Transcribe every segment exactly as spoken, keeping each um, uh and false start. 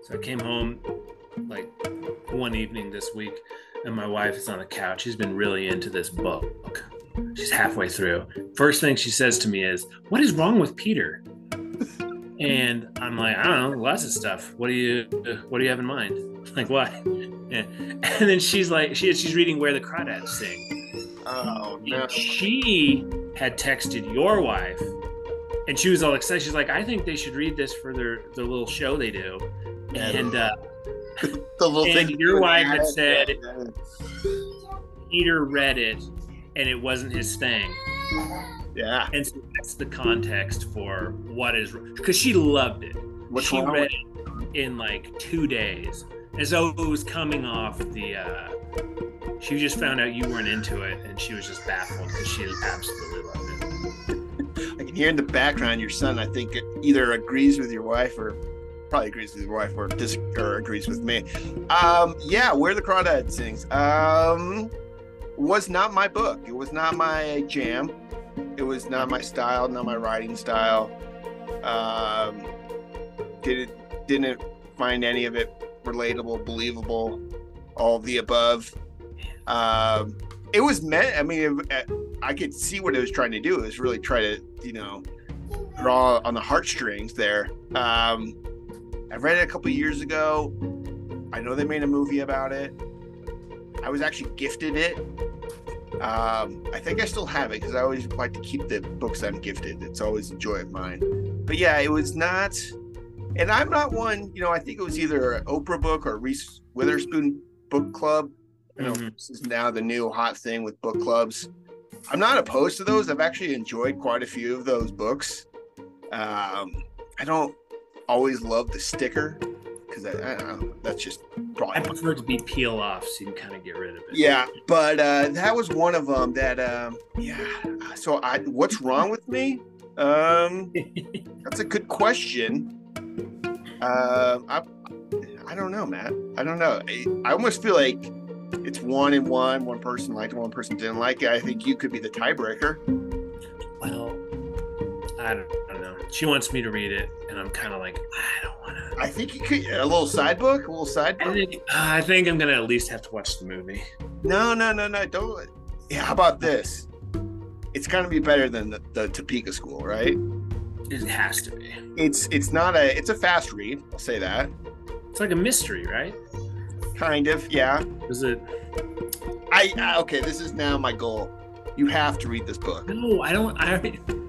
So I came home like one evening this week, and my wife is on the couch. She's been really into this book. She's halfway through. First thing she says to me is, "What is wrong with Peter?" And I'm like, "I don't know, lots of stuff. What do you What do you have in mind?" Like, what? Yeah. And then she's like, she, she's reading Where the Crawdads Sing. Oh no! And she had texted your wife, and she was all excited. She's like, "I think they should read this for their their little show they do." And uh, the little and thing your wife had said Peter read it, and it wasn't his thing. Yeah. And so that's the context for what is, because she loved it. What's she wrong read with- it in like two days. As though it was coming off the, uh, she just found out you weren't into it, and she was just baffled because she absolutely loved it. I can hear in the background your son, I think, either agrees with your wife or probably agrees with your wife or, dis- or agrees with me. Um, yeah, Where the Crawdad Sings. Um, was not my book. It was not my jam. It was not my style, not my writing style. Um, didn't didn't find any of it relatable, believable, all of the above. Um, it was meant, I mean, it, I could see what it was trying to do. It was really try to, you know, draw on the heartstrings there. Um, I read it a couple years ago. I know they made a movie about it. I was actually gifted it. Um, I think I still have it because I always like to keep the books I'm gifted. It's always a joy of mine. But yeah, it was not, and I'm not one, you know, I think it was either an Oprah book or Reese Witherspoon book club. You know, Mm-hmm. this is now the new hot thing with book clubs. I'm not opposed to those. I've actually enjoyed quite a few of those books. Um, I don't always love the sticker because I, I don't know, that's just probably. I prefer it to be peel off so you can kind of get rid of it. Yeah, but uh, that was one of them that, um, yeah. So I, what's wrong with me? Um, that's a good question. Uh, I, I don't know, Matt. I don't know. I, I almost feel like it's one and one. One person liked it, one person didn't like it. I think you could be the tiebreaker. Well, I don't, I don't know. She wants me to read it, and I'm kind of like, I don't want to. I think you could a little side book, a little side I book. think, uh, I think I'm gonna at least have to watch the movie. No, no, no, no. Don't. Yeah, how about this? It's gonna be better than the, the Topeka School, right? It has to be. It's it's not a it's a fast read. I'll say that. It's like a mystery, right? Kind of, yeah. Is it? I, I okay. This is now my goal. You have to read this book. No, I don't. I.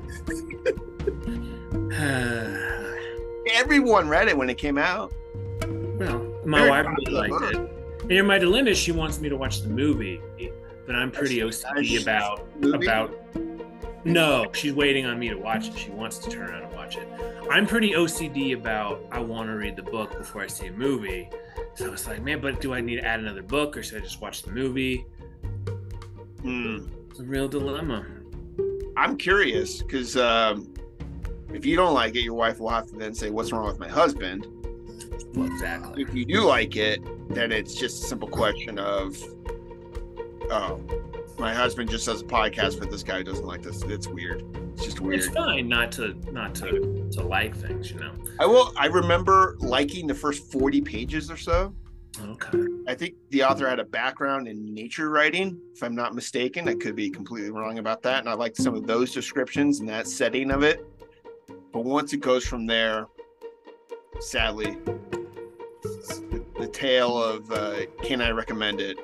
Everyone read it when it came out. Well, my Very wife really popular liked book. it. And my dilemma is she wants me to watch the movie, but I'm pretty O C D That's- about movie? about. No, she's waiting on me to watch it. She wants to turn around and watch it. I'm pretty O C D about I want to read the book before I see a movie. So it's like, man, but do I need to add another book or should I just watch the movie? Hmm. It's a real dilemma. I'm curious because um, if you don't like it, your wife will have to then say, "What's wrong with my husband?" Well, exactly. If you do like it, then it's just a simple question of, "Oh, my husband just does a podcast, but this guy doesn't like this. It's weird. It's just weird." It's fine not to not to to like things, you know. I will. I remember liking the first forty pages or so. Okay. I think the author had a background in nature writing, if I'm not mistaken. I could be completely wrong about that. And I liked some of those descriptions and that setting of it. But once it goes from there, sadly, the, the tale of uh, can I recommend it?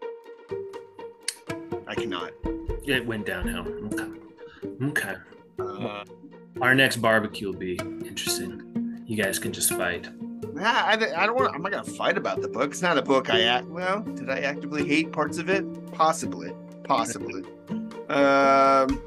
I cannot. It went downhill. Okay. Okay. Uh, Our next barbecue will be interesting. You guys can just fight. I, I don't want. I'm not gonna fight about the book. It's not a book I act. Well, did I actively hate parts of it? Possibly. Possibly. Um.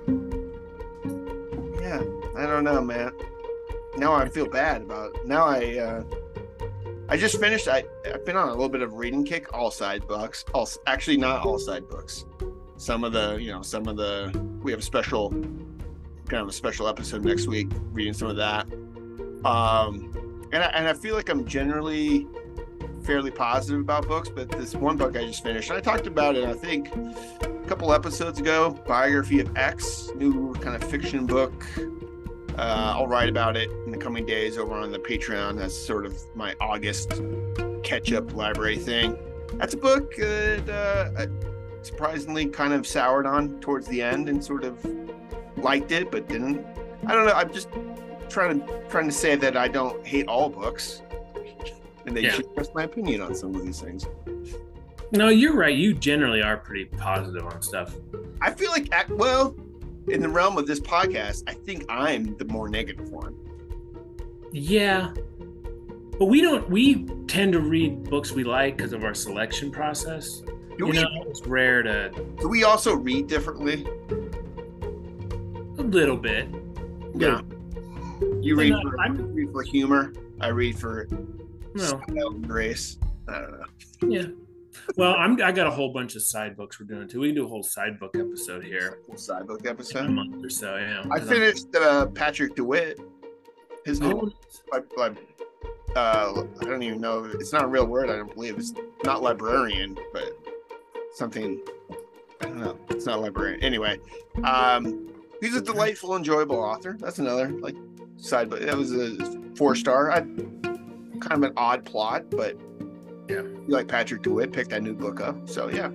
Yeah. I don't know, man. Now I feel bad about. Now I. Uh, I just finished. I I've been on a little bit of a reading kick. All side books. All actually not all side books. Some of the you know some of the we have a special kind of a special episode next week. Reading some of that. Um. And I, and I feel like I'm generally fairly positive about books, but this one book I just finished, and I talked about it, I think, a couple episodes ago, Biography of X, new kind of fiction book Uh, I'll write about it in the coming days over on the Patreon. That's sort of my August catch-up library thing. That's a book that uh, I surprisingly kind of soured on towards the end and sort of liked it, but didn't. I don't know. I'm just trying to trying to say that I don't hate all books, and they yeah. should trust my opinion on some of these things. No, you're right. You generally are pretty positive on stuff. I feel like, well, in the realm of this podcast, I think I'm the more negative one. Yeah. But we don't, we tend to read books we like because of our selection process. Do you we, know, it's rare to. Do we also read differently? A little bit. Yeah. You read, not, for, you read for humor. I read for no. style and grace. I don't know. Yeah. Well, I'm. I got a whole bunch of side books we're doing too. We can do a whole side book episode here. Whole side book episode. In a month or so. Yeah. I finished uh, Patrick DeWitt. His new. Oh. Like, uh, I don't even know. It's not a real word. I don't believe it's not librarian, but something. I don't know. It's not librarian. Anyway, um, he's a delightful, enjoyable author. That's another like side book. That was a four star. I kind of an odd plot, but. Yeah, you like Patrick DeWitt, picked that new book up. So yeah.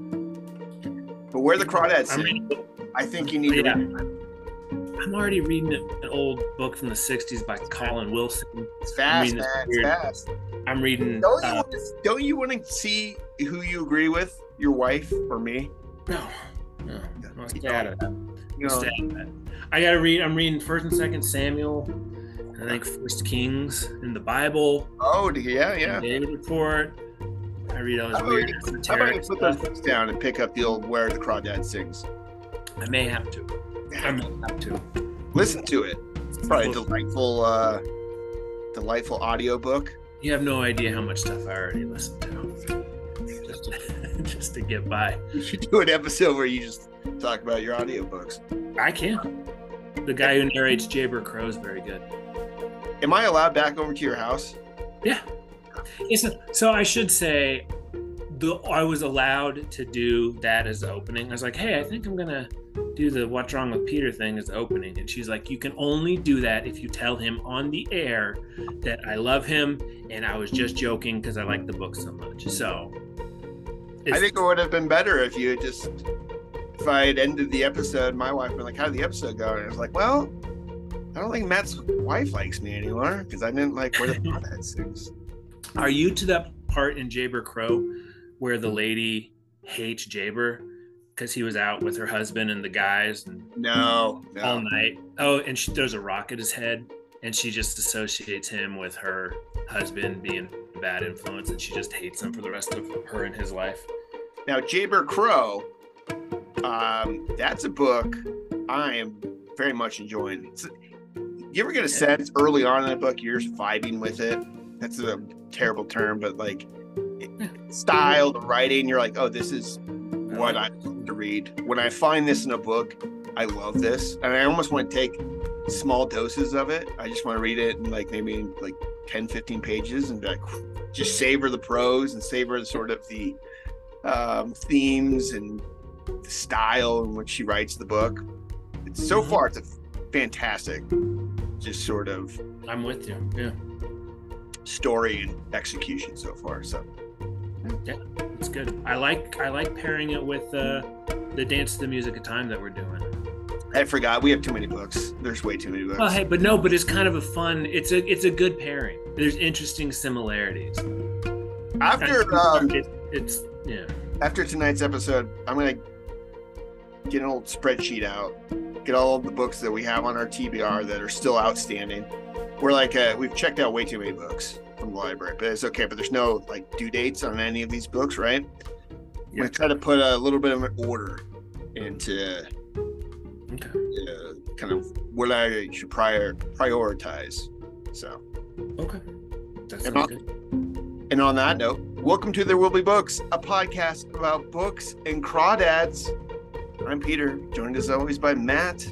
But Where the Crawdads Sing, I think you need yeah. to read it. I'm already reading an old book from the sixties by Colin Wilson. It's fast, man. It's fast. I'm reading. Don't you, uh, want to, don't you want to see who you agree with, your wife or me? No, no. no stay out of that. You know, stay out of that. I gotta read. I'm reading First and Second Samuel. I think First Kings in the Bible. Oh, yeah, yeah. David Report. I read all this how weird you, How about you put those books down and pick up the old Where the Crawdad Sings? I may have to. I may have to. Listen to it. It's probably a delightful, uh, delightful audiobook. You have no idea how much stuff I already listened to. Just to, just to get by. You should do an episode where you just talk about your audiobooks. I can. The guy who narrates Jayber Crow is very good. Am I allowed back over to your house? Yeah. So, so I should say, the I was allowed to do that as the opening. I was like, hey, I think I'm going to do the What's Wrong with Peter thing as the opening. And she's like, you can only do that if you tell him on the air that I love him and I was just joking because I like the book so much. So. I think it would have been better if you had just, if I had ended the episode, my wife would be like, how did the episode go? And I was like, well, I don't think Matt's wife likes me anymore because I didn't like Where the Crawdad Sings. Are you to that part in Jayber Crow where the lady hates Jayber because he was out with her husband and the guys and no, no. all night? Oh, and she throws a rock at his head and she just associates him with her husband being a bad influence and she just hates him for the rest of her and his life. Now, Jayber Crow, um, that's a book I am very much enjoying. It's, you ever get a sense early on in that book you're just vibing with it? That's a terrible term, but like style, the writing, you're like, oh, this is what I want to read. When I find this in a book, I love this. And I almost want to take small doses of it. I just want to read it in like maybe like ten, fifteen pages and be like, just savor the prose and savor the sort of the um, themes and the style in which she writes the book. It's so far, it's a fantastic just sort of I'm with you. Yeah. Story and execution so far. So yeah, it's good. I like I like pairing it with uh, the Dance to the Music of Time that we're doing. I forgot we have too many books. There's way too many books. Oh hey, but no, but it's kind of a fun. It's a it's a good pairing. There's interesting similarities. After um, it, it's yeah. After tonight's episode, I'm gonna get an old spreadsheet out. Get all of the books that we have on our T B R that are still outstanding. We're like, uh, we've checked out way too many books from the library, but it's okay. But there's no like due dates on any of these books, right? Yeah. We try to put a little bit of an order into okay. uh, kind of what I should prior prioritize. So, okay. That's and, on, good. and on that note, welcome to There Will Be Books, a podcast about books and crawdads. I'm Peter, joined as always by Matt.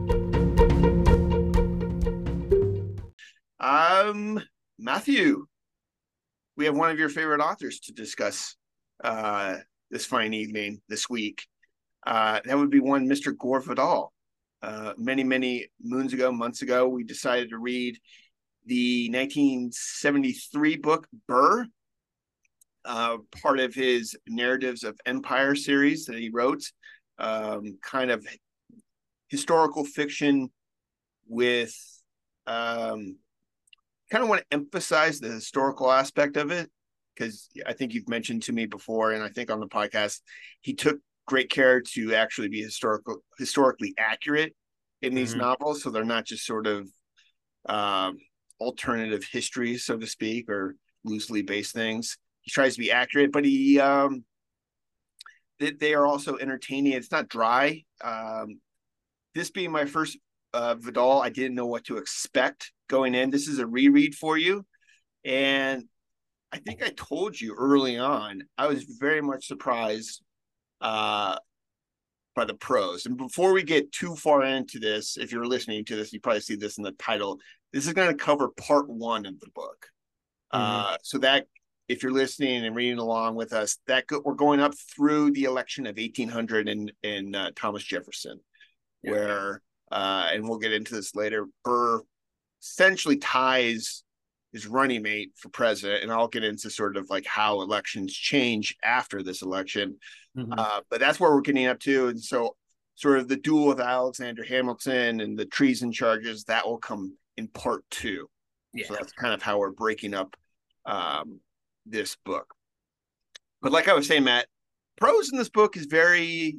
Um, Matthew, we have one of your favorite authors to discuss uh, this fine evening, this week. Uh, that would be one Mister Gore Vidal. uh, many, many moons ago, months ago, we decided to read the nineteen seventy-three book Burr, uh, part of his Narratives of Empire series that he wrote, um, kind of historical fiction with um, kind of want to emphasize the historical aspect of it, because I think you've mentioned to me before, and I think on the podcast, he took great care to actually be historical, historically accurate in these Mm-hmm. novels, so they're not just sort of um, alternative history, so to speak, or loosely based things. He tries to be accurate, but he um, they, they are also entertaining. It's not dry. Um, this being my first uh, Vidal, I didn't know what to expect going in. This is a reread for you, and I think I told you early on, I was very much surprised uh, by the prose. And before we get too far into this, if you're listening to this, you probably see this in the title. This is going to cover part one of the book. Mm-hmm. Uh, so that if you're listening and reading along with us, that go, we're going up through the election of eighteen hundred in, in uh, Thomas Jefferson, Yeah. where, uh, and we'll get into this later, Burr essentially ties his running mate for president, and I'll get into sort of like how elections change after this election. Mm-hmm. Uh, but that's where we're getting up to. And so sort of the duel with Alexander Hamilton and the treason charges, that will come in part two. Yeah. So that's kind of how we're breaking up um, this book. But like I was saying, Matt, prose in this book is very,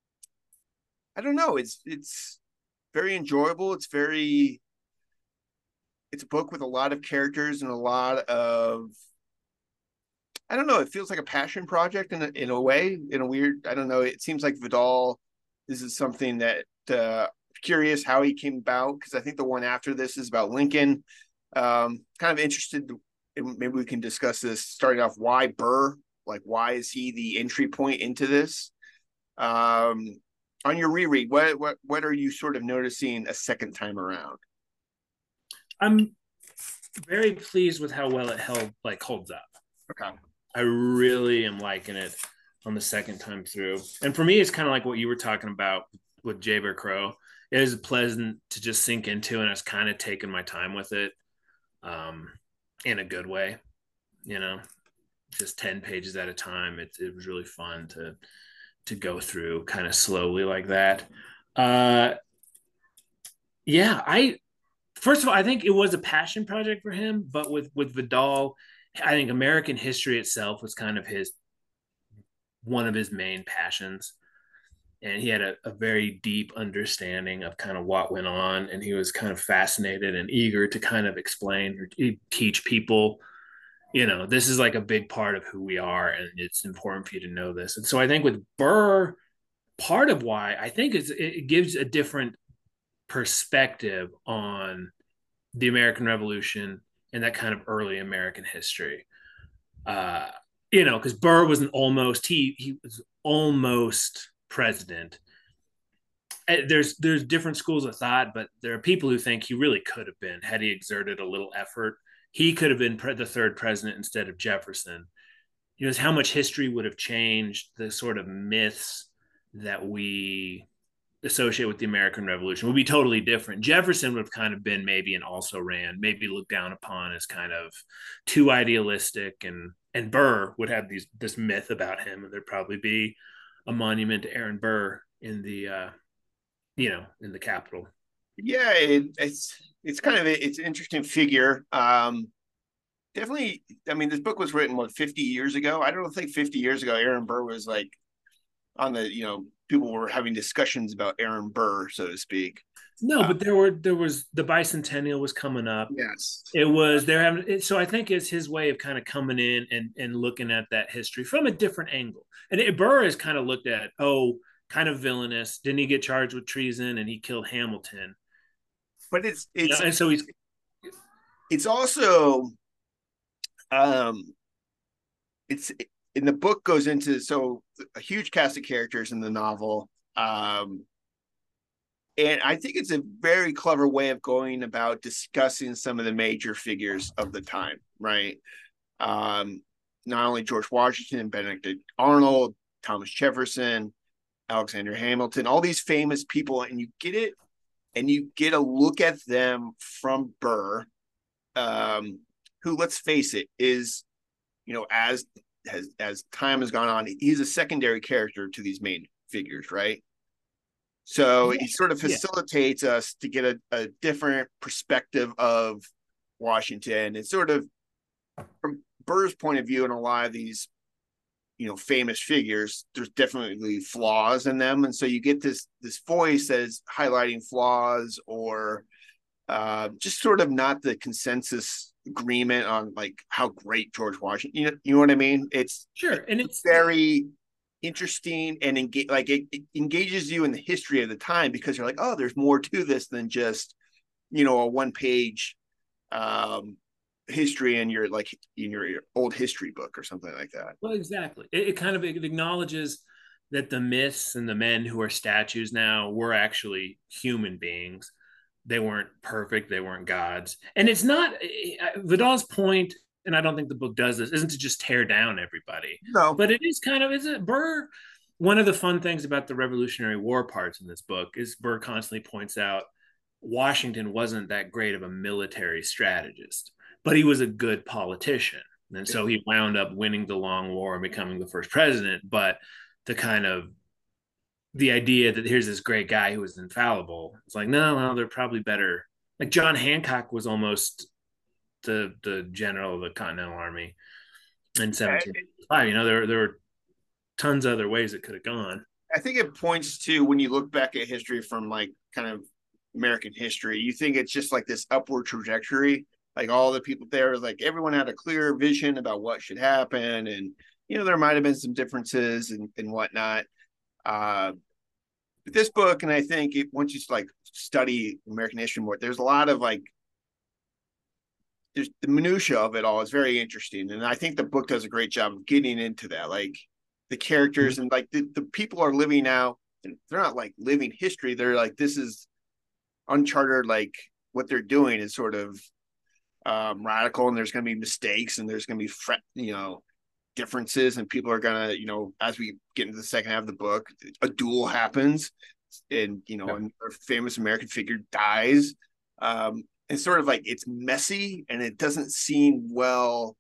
I don't know, it's it's very enjoyable. It's very, it's a book with a lot of characters and a lot of, I don't know, it feels like a passion project in a, in a way, in a weird, I don't know, it seems like Vidal, this is something that, uh, curious how he came about, because I think the one after this is about Lincoln. Um, kind of interested, in, maybe we can discuss this, starting off why Burr, like why is he the entry point into this? Um, on your reread, what, what, what are you sort of noticing a second time around? I'm very pleased with how well it held, like holds up. Okay. I really am liking it on the second time through. And for me, it's kind of like what you were talking about with Jayber Crow. It is pleasant to just sink into, and I was kind of taking my time with it, um, in a good way, you know, just ten pages at a time. It, it was really fun to to go through kind of slowly like that. Uh, yeah, I first of all, I think it was a passion project for him, but with with Vidal, I think American history itself was kind of his one of his main passions. And he had a, a very deep understanding of kind of what went on, and he was kind of fascinated and eager to kind of explain or teach people, you know, this is like a big part of who we are, and it's important for you to know this. And so I think with Burr, part of why I think is it gives a different perspective on the American Revolution and that kind of early American history. Uh, you know, because Burr was an almost he he was almost president. There's there's different schools of thought, but there are people who think he really could have been had he exerted a little effort. He could have been pre- the third president instead of Jefferson. You know, how much history would have changed, the sort of myths that we associate with the American Revolution would be totally different. Jefferson would have kind of been maybe an also ran, maybe looked down upon as kind of too idealistic, and and Burr would have these this myth about him, and there'd probably be a monument to Aaron Burr in the uh, you know in the Capitol. Yeah, it, it's it's kind of a, it's an interesting figure. Um, definitely, I mean, this book was written what fifty years ago. I don't think fifty years ago Aaron Burr was like on the, you know, people were having discussions about Aaron Burr, so to speak. No, Uh, but there were there was the bicentennial was coming up. yes. It was they're having it, so I think it's his way of kind of coming in and and looking at that history from a different angle. And it, Burr is kind of looked at, oh, kind of villainous. Didn't he get charged with treason and he killed Hamilton? But it's You it's know, and so he's it's also um it's in the book goes into so a huge cast of characters in the novel. Um and I think it's a very clever way of going about discussing some of the major figures of the time, right? Um, not only George Washington, Benedict Arnold, Thomas Jefferson, Alexander Hamilton, all these famous people, and you get it and you get a look at them from Burr, um, who, let's face it, is, you know, as has as time has gone on, he's a secondary character to these main figures, right? So Yeah, he sort of yeah. facilitates us to get a, a different perspective of Washington. It's sort of from Burr's point of view, and a lot of these, you know, famous figures, there's definitely flaws in them, and so you get this this voice that is highlighting flaws, or uh, just sort of not the consensus agreement on like how great George Washington. You know, you know what I mean? It's Sure. And it's it's very interesting and engage like it, it engages you in the history of the time, because you're like, oh, there's more to this than just, you know, a one page um history in your like in your, your old history book or something like that. well, exactly. It, it kind of it acknowledges that the myths and the men who are statues now were actually human beings. They weren't perfect. They weren't gods. And it's not Vidal's point, and I don't think the book does this, isn't to just tear down everybody, No. but it is kind of is it Burr. One of the fun things about the Revolutionary War parts in this book is Burr constantly points out Washington wasn't that great of a military strategist, but he was a good politician. And so he wound up winning the long war and becoming the first president. But the kind of the idea that here's this great guy who was infallible, it's like, no, no, they're probably better. Like John Hancock was almost the the general of the Continental Army in seventeen fifty-five. You know, there, there were tons of other ways it could have gone. I think it points to, when you look back at history from like kind of American history, you think it's just like this upward trajectory. Like all the people there, like everyone had a clear vision about what should happen. And, you know, there might have been some differences and, and whatnot. Uh, but this book, and I think it, once you like study American history more, there's a lot of like, there's the minutia of it all is very interesting. And I think the book does a great job of getting into that. Like the characters and like the, the people are living now, and they're not like living history. They're like, this is uncharted, like what they're doing is sort of um, radical, and there's going to be mistakes, and there's going to be, fre- you know, differences, and people are going to, you know, as we get into the second half of the book, a duel happens, and, you know, yeah. a famous American figure dies. Um, and sort of like it's messy, and it doesn't seem well.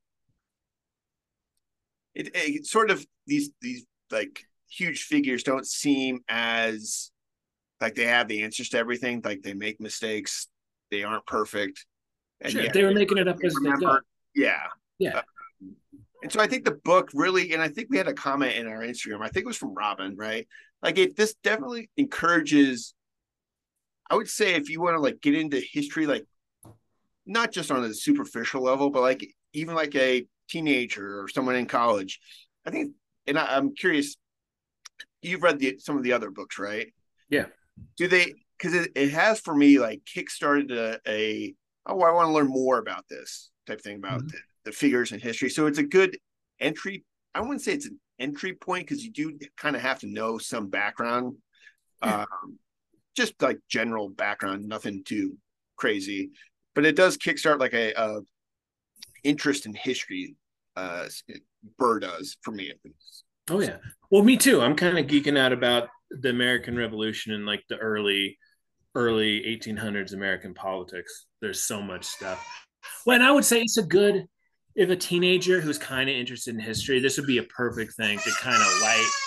It, it sort of these these like huge figures don't seem as like they have the answers to everything. Like they make mistakes, they aren't perfect. And sure, yet, they were making it up as remember, they go. Yeah, yeah. Uh, and so I think the book really, and I think we had a comment in our Instagram. I think it was from Robin, right? Like it, this definitely encourages. I would say if you want to like get into history, like not just on a superficial level, but like even like a teenager or someone in college, I think. And I, I'm curious. You've read the, some of the other books, right? Yeah. Do they? Because it, it has for me like kickstarted a, a oh, I want to learn more about this type thing about mm-hmm. the, the figures in history. So it's a good entry. I wouldn't say it's an entry point, because you do kind of have to know some background, yeah. um, just like general background, nothing too crazy. But it does kickstart like a, a interest in history. Uh, Burr does for me at least. Oh yeah, well, me too. I'm kind of geeking out about the American Revolution and like the early, early eighteen hundreds American politics. There's so much stuff. Well, and I would say it's a good, if a teenager who's kind of interested in history, this would be a perfect thing to kind of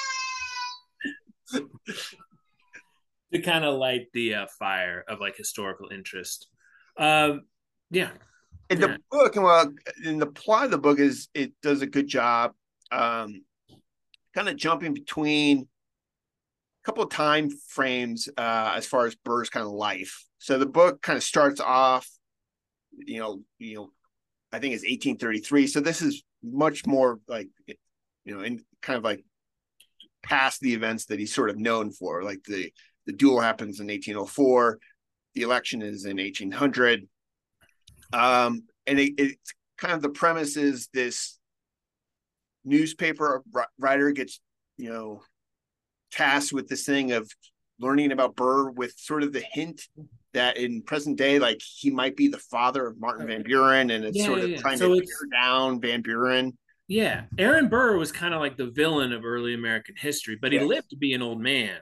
light, to kind of light the uh, fire of like historical interest. Um, yeah. In the yeah. book, well, in the plot of the book is it does a good job, um, kind of jumping between a couple of time frames uh, as far as Burr's kind of life. So the book kind of starts off, you know, you know, I think it's eighteen thirty-three. So this is much more like, you know, in kind of like past the events that he's sort of known for. Like the the duel happens in eighteen oh four, the election is in eighteen hundred. Um, and it, it's kind of the premise is this newspaper writer gets, you know, tasked with this thing of learning about Burr with sort of the hint that in present day, like he might be the father of Martin Van Buren, and it's yeah, sort of yeah. trying so to tear down Van Buren. Yeah. Aaron Burr was kind of like the villain of early American history, but he yes. lived to be an old man.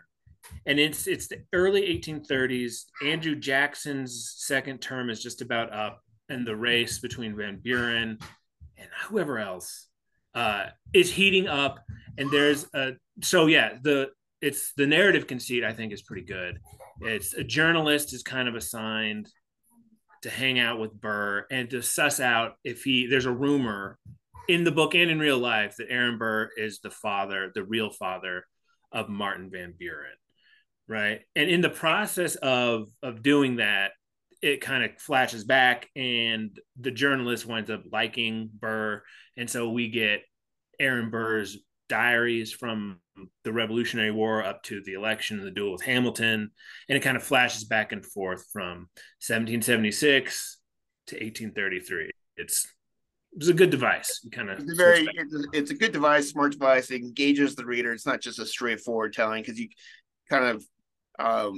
and it's it's the early eighteen thirties. Andrew Jackson's second term is just about up, and the race between Van Buren and whoever else uh, is heating up. And there's a so yeah the it's the narrative conceit I think is pretty good. It's a journalist is kind of assigned to hang out with Burr and to suss out if he there's a rumor in the book and in real life that Aaron Burr is the father, the real father of Martin Van Buren, right? And in the process of of doing that, it kind of flashes back, and the journalist winds up liking Burr, and so we get Aaron Burr's diaries from the Revolutionary War up to the election and the duel with Hamilton, and it kind of flashes back and forth from seventeen seventy-six to eighteen thirty-three. It's it was a good device. You kind of it's a very it's a, it's a good device, smart device. It engages the reader. It's not just a straightforward telling, because you kind of um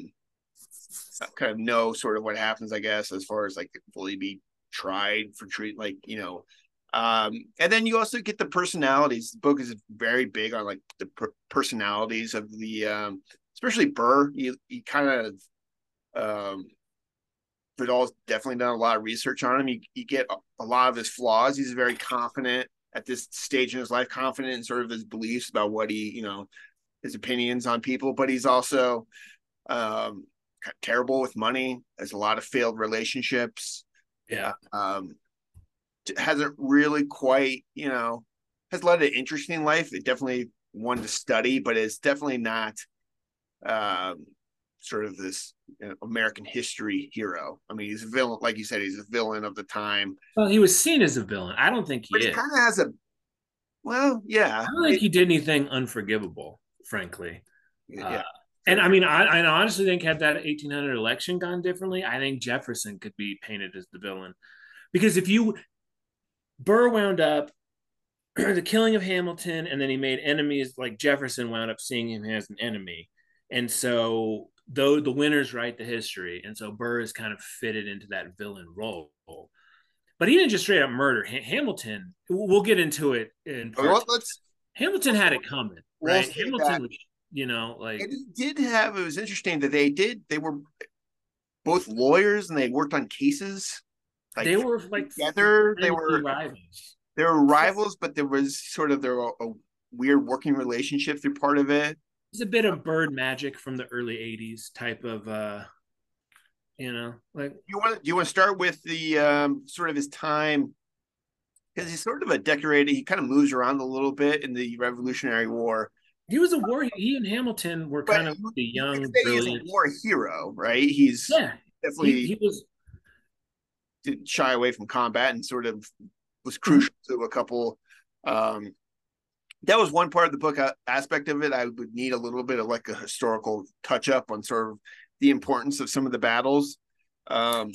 kind of know sort of what happens, I guess, as far as like will he be tried for treat, like, you know. Um, and then you also get the personalities. The book is very big on like the per- personalities of the, um, especially Burr. He, he kind of, um, Vidal's definitely done a lot of research on him. You, you get a, a lot of his flaws. He's very confident at this stage in his life, confident in sort of his beliefs about what he, you know, his opinions on people, but he's also, um, terrible with money. There's a lot of failed relationships. Yeah. Um, hasn't really quite, you know, has led an interesting life. It definitely one to study, but it's definitely not um, sort of this, you know, American history hero. I mean, he's a villain, like you said, he's a villain of the time. Well, he was seen as a villain. I don't think he but is. He kind of has a, well, yeah. I don't think it, he did anything unforgivable, frankly. Yeah. Uh, and I mean, I, I honestly think had that eighteen hundred election gone differently, I think Jefferson could be painted as the villain. Because if you, Burr wound up the killing of Hamilton, and then he made enemies. Like Jefferson wound up seeing him as an enemy, and so though the winners write the history, and so Burr is kind of fitted into that villain role. But he didn't just straight up murder ha- Hamilton. We'll get into it in part. Well, let's, Hamilton had it coming, right? We'll Hamilton, was, you know, like and he did have. It was interesting that they did. They were both lawyers, and they worked on cases. Like, they were like together. They were rivals. They were rivals, but there was sort of there were a weird working relationship through part of it. It's a bit of bird magic from the early eighties type of, uh, you know, like. You want? Do you want to start with the um, sort of his time? Because he's sort of a decorated. He kind of moves around a little bit in the Revolutionary War. He was a war. He and Hamilton were kind but of the young, brilliant. He's a war hero, right? He's yeah, definitely. He, he was. Didn't shy away from combat and sort of was crucial mm-hmm. to a couple. Um, that was one part of the book uh, aspect of it. I would need a little bit of like a historical touch up on sort of the importance of some of the battles. Um,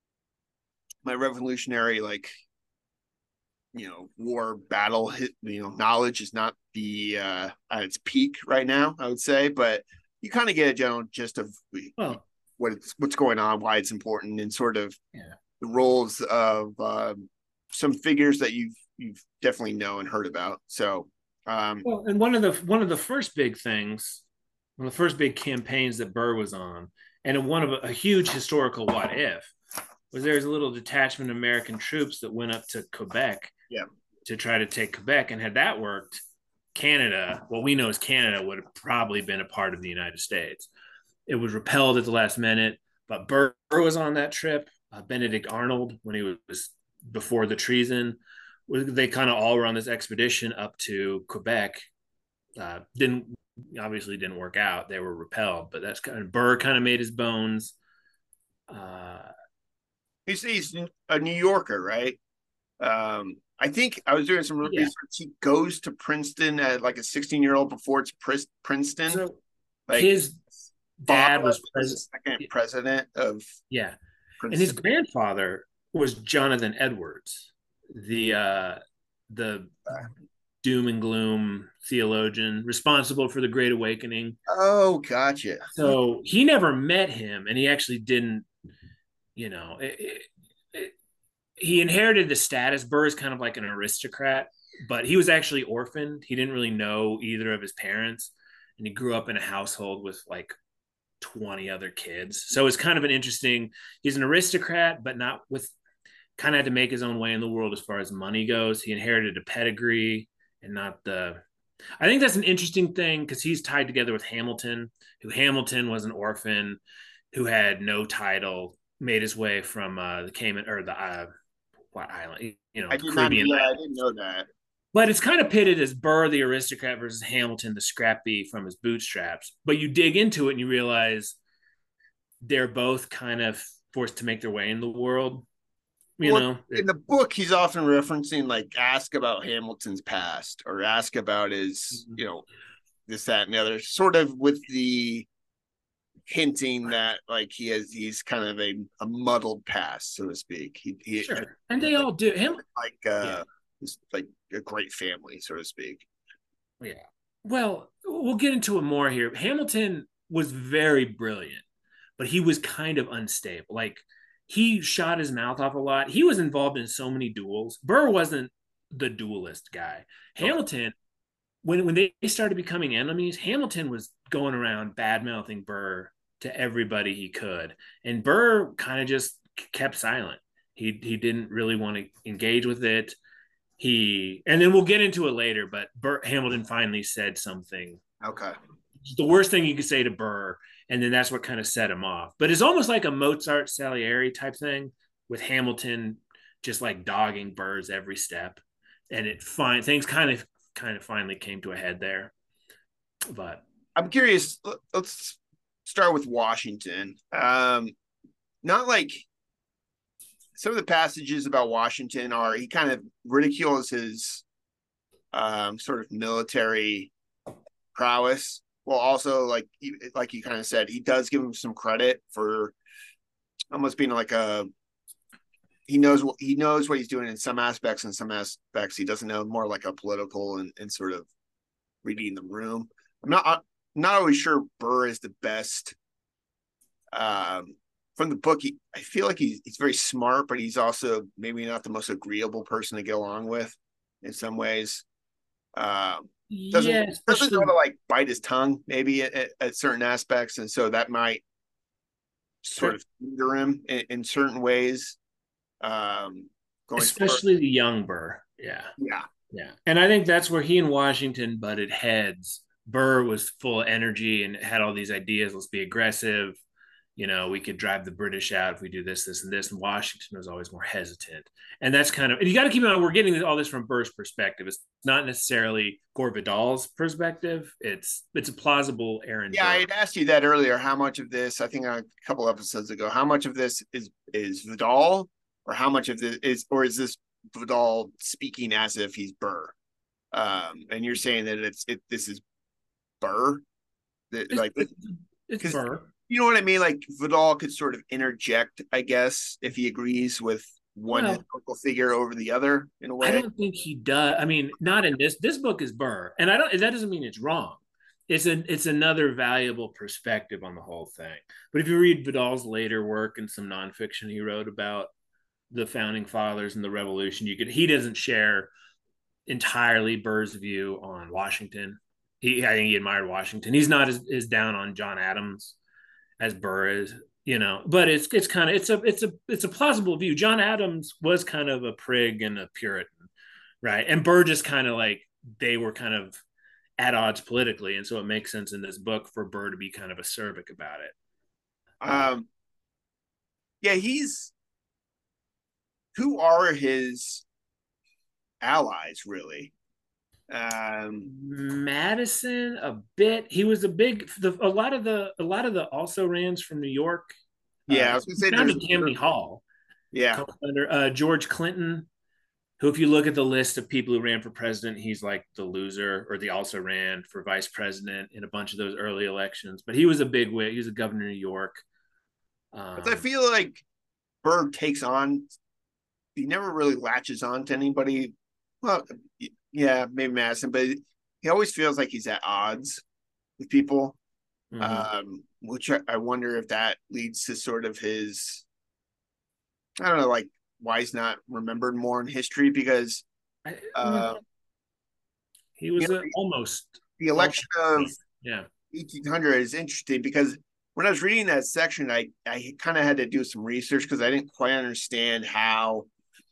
my revolutionary, like, you know, war battle, hit, you know, knowledge is not the uh, at its peak right now, I would say, but you kind of get a general gist of well, what it's, what's going on, why it's important, and sort of yeah. the roles of um, some figures that you've you've definitely know and heard about. So, um, well, and one of the one of the first big things, one of the first big campaigns that Burr was on, and one of a, a huge historical what if, was there's a little detachment of American troops that went up to Quebec, yeah, to try to take Quebec, and had that worked, Canada, what we know as Canada, would have probably been a part of the United States. It was repelled at the last minute, but Burr was on that trip. Uh, Benedict Arnold, when he was before the treason, they kind of all were on this expedition up to Quebec. Uh, didn't obviously didn't work out. They were repelled, but that's kind of Burr kind of made his bones. Uh, he's, he's a New Yorker, right? Um, I think I was doing some research. Yeah. He goes to Princeton at like a sixteen year old before it's Princeton. So like his dad was the second president of yeah. Princeton. And his grandfather was Jonathan Edwards, the uh, the doom and gloom theologian responsible for the Great Awakening. Oh, gotcha. So he never met him, and he actually didn't, you know, it, it, it, he inherited the status. Burr is kind of like an aristocrat, but he was actually orphaned. He didn't really know either of his parents. and he grew up in a household with like twenty other kids. So it's kind of an interesting, he's an aristocrat, but not with, kind of had to make his own way in the world as far as money goes. He inherited a pedigree and not the, I think that's an interesting thing because he's tied together with Hamilton, who Hamilton was an orphan who had no title, made his way from uh, the Cayman or the, uh, what island, you know, I the did not. Caribbean Yeah, I island. didn't know that. But it's kind of pitted as Burr, the aristocrat, versus Hamilton, the scrappy from his bootstraps. But you dig into it and you realize they're both kind of forced to make their way in the world. You Well, know, in the book, he's often referencing like ask about Hamilton's past or ask about his, you know, this, that, and the other, sort of with the hinting that like he has he's kind of a, a muddled past, so to speak. He, he sure, and they all do. Him, like uh, yeah. like a great family, so to speak. Yeah. Well, we'll get into it more here. Hamilton was very brilliant, but he was kind of unstable. Like he shot his mouth off a lot. He was involved in so many duels. Burr wasn't the duelist guy. Okay. Hamilton, when when they started becoming enemies, Hamilton was going around bad mouthing Burr to everybody he could, and Burr kind of just kept silent. He he didn't really want to engage with it. He and then we'll get into it later, but Burr, Hamilton finally said something. Okay. The worst thing you could say to Burr, and then that's what kind of set him off. But it's almost like a Mozart Salieri type thing with Hamilton just like dogging Burr's every step, and it fine things kind of kind of finally came to a head there. But I'm curious. Let's start with Washington. Um, not like some of the passages about Washington are he kind of ridicules his um, sort of military prowess, while also like like you kind of said, he does give him some credit for almost being like a he knows what he knows what he's doing in some aspects, and some aspects he doesn't know, more like a political and, and sort of reading the room. I'm not I'm not always sure Burr is the best. Um, from the book, he, I feel like he's he's very smart, but he's also maybe not the most agreeable person to get along with in some ways. Um, doesn't yeah, doesn't know especially to like bite his tongue maybe at, at, at certain aspects, and so that might sort of hinder him in, in certain ways. Um, going especially forward. the young Burr. Yeah. Yeah. Yeah. And I think that's where he and Washington butted heads. Burr was full of energy and had all these ideas. Let's be aggressive. You know, we could drive the British out if we do this, this, and this. And Washington was always more hesitant. And that's kind of, and you got to keep in mind, we're getting all this from Burr's perspective. It's not necessarily Gore Vidal's perspective. It's it's a plausible Aaron Yeah, Burr. I had asked you that earlier. How much of this, I think a couple episodes ago, how much of this is is Vidal, or how much of this is, or is this Vidal speaking as if he's Burr? Um, and you're saying that it's it this is Burr, that It's, like it's, it's Burr. You know what I mean? Like Vidal could sort of interject, I guess, if he agrees with one Well, historical figure over the other in a way. I don't think he does. I mean, not in this. This book is Burr, and I don't. That doesn't mean it's wrong. It's an it's another valuable perspective on the whole thing. But if you read Vidal's later work and some nonfiction he wrote about the founding fathers and the revolution, you could he doesn't share entirely Burr's view on Washington. He I think he admired Washington. He's not as, as down on John Adams as Burr is, you know. But it's it's kind of it's a it's a it's a plausible view. John Adams was kind of a prig and a Puritan, right? And Burr just kind of like they were kind of at odds politically, and so it makes sense in this book for Burr to be kind of acerbic about it. Um, yeah, he's who are his allies really? Um, Madison a bit. He was a big. The, a lot of the a lot of the also rans from New York. yeah, uh, I was gonna say founded there's Tammany Hall. yeah, Under uh, George Clinton, who, if you look at the list of people who ran for president, he's like the loser, or the also ran for vice president in a bunch of those early elections. But he was a big wig. He was a governor of New York. Um, but I feel like Burr takes on. He never really latches on to anybody. Well, yeah, maybe Madison, but he always feels like he's at odds with people. Mm-hmm. Um, which I, I wonder if that leads to sort of his, I don't know, like why he's not remembered more in history, because uh, he was you know, a, almost the election almost. of Yeah. eighteen hundred is interesting because when I was reading that section, I, I kind of had to do some research because I didn't quite understand how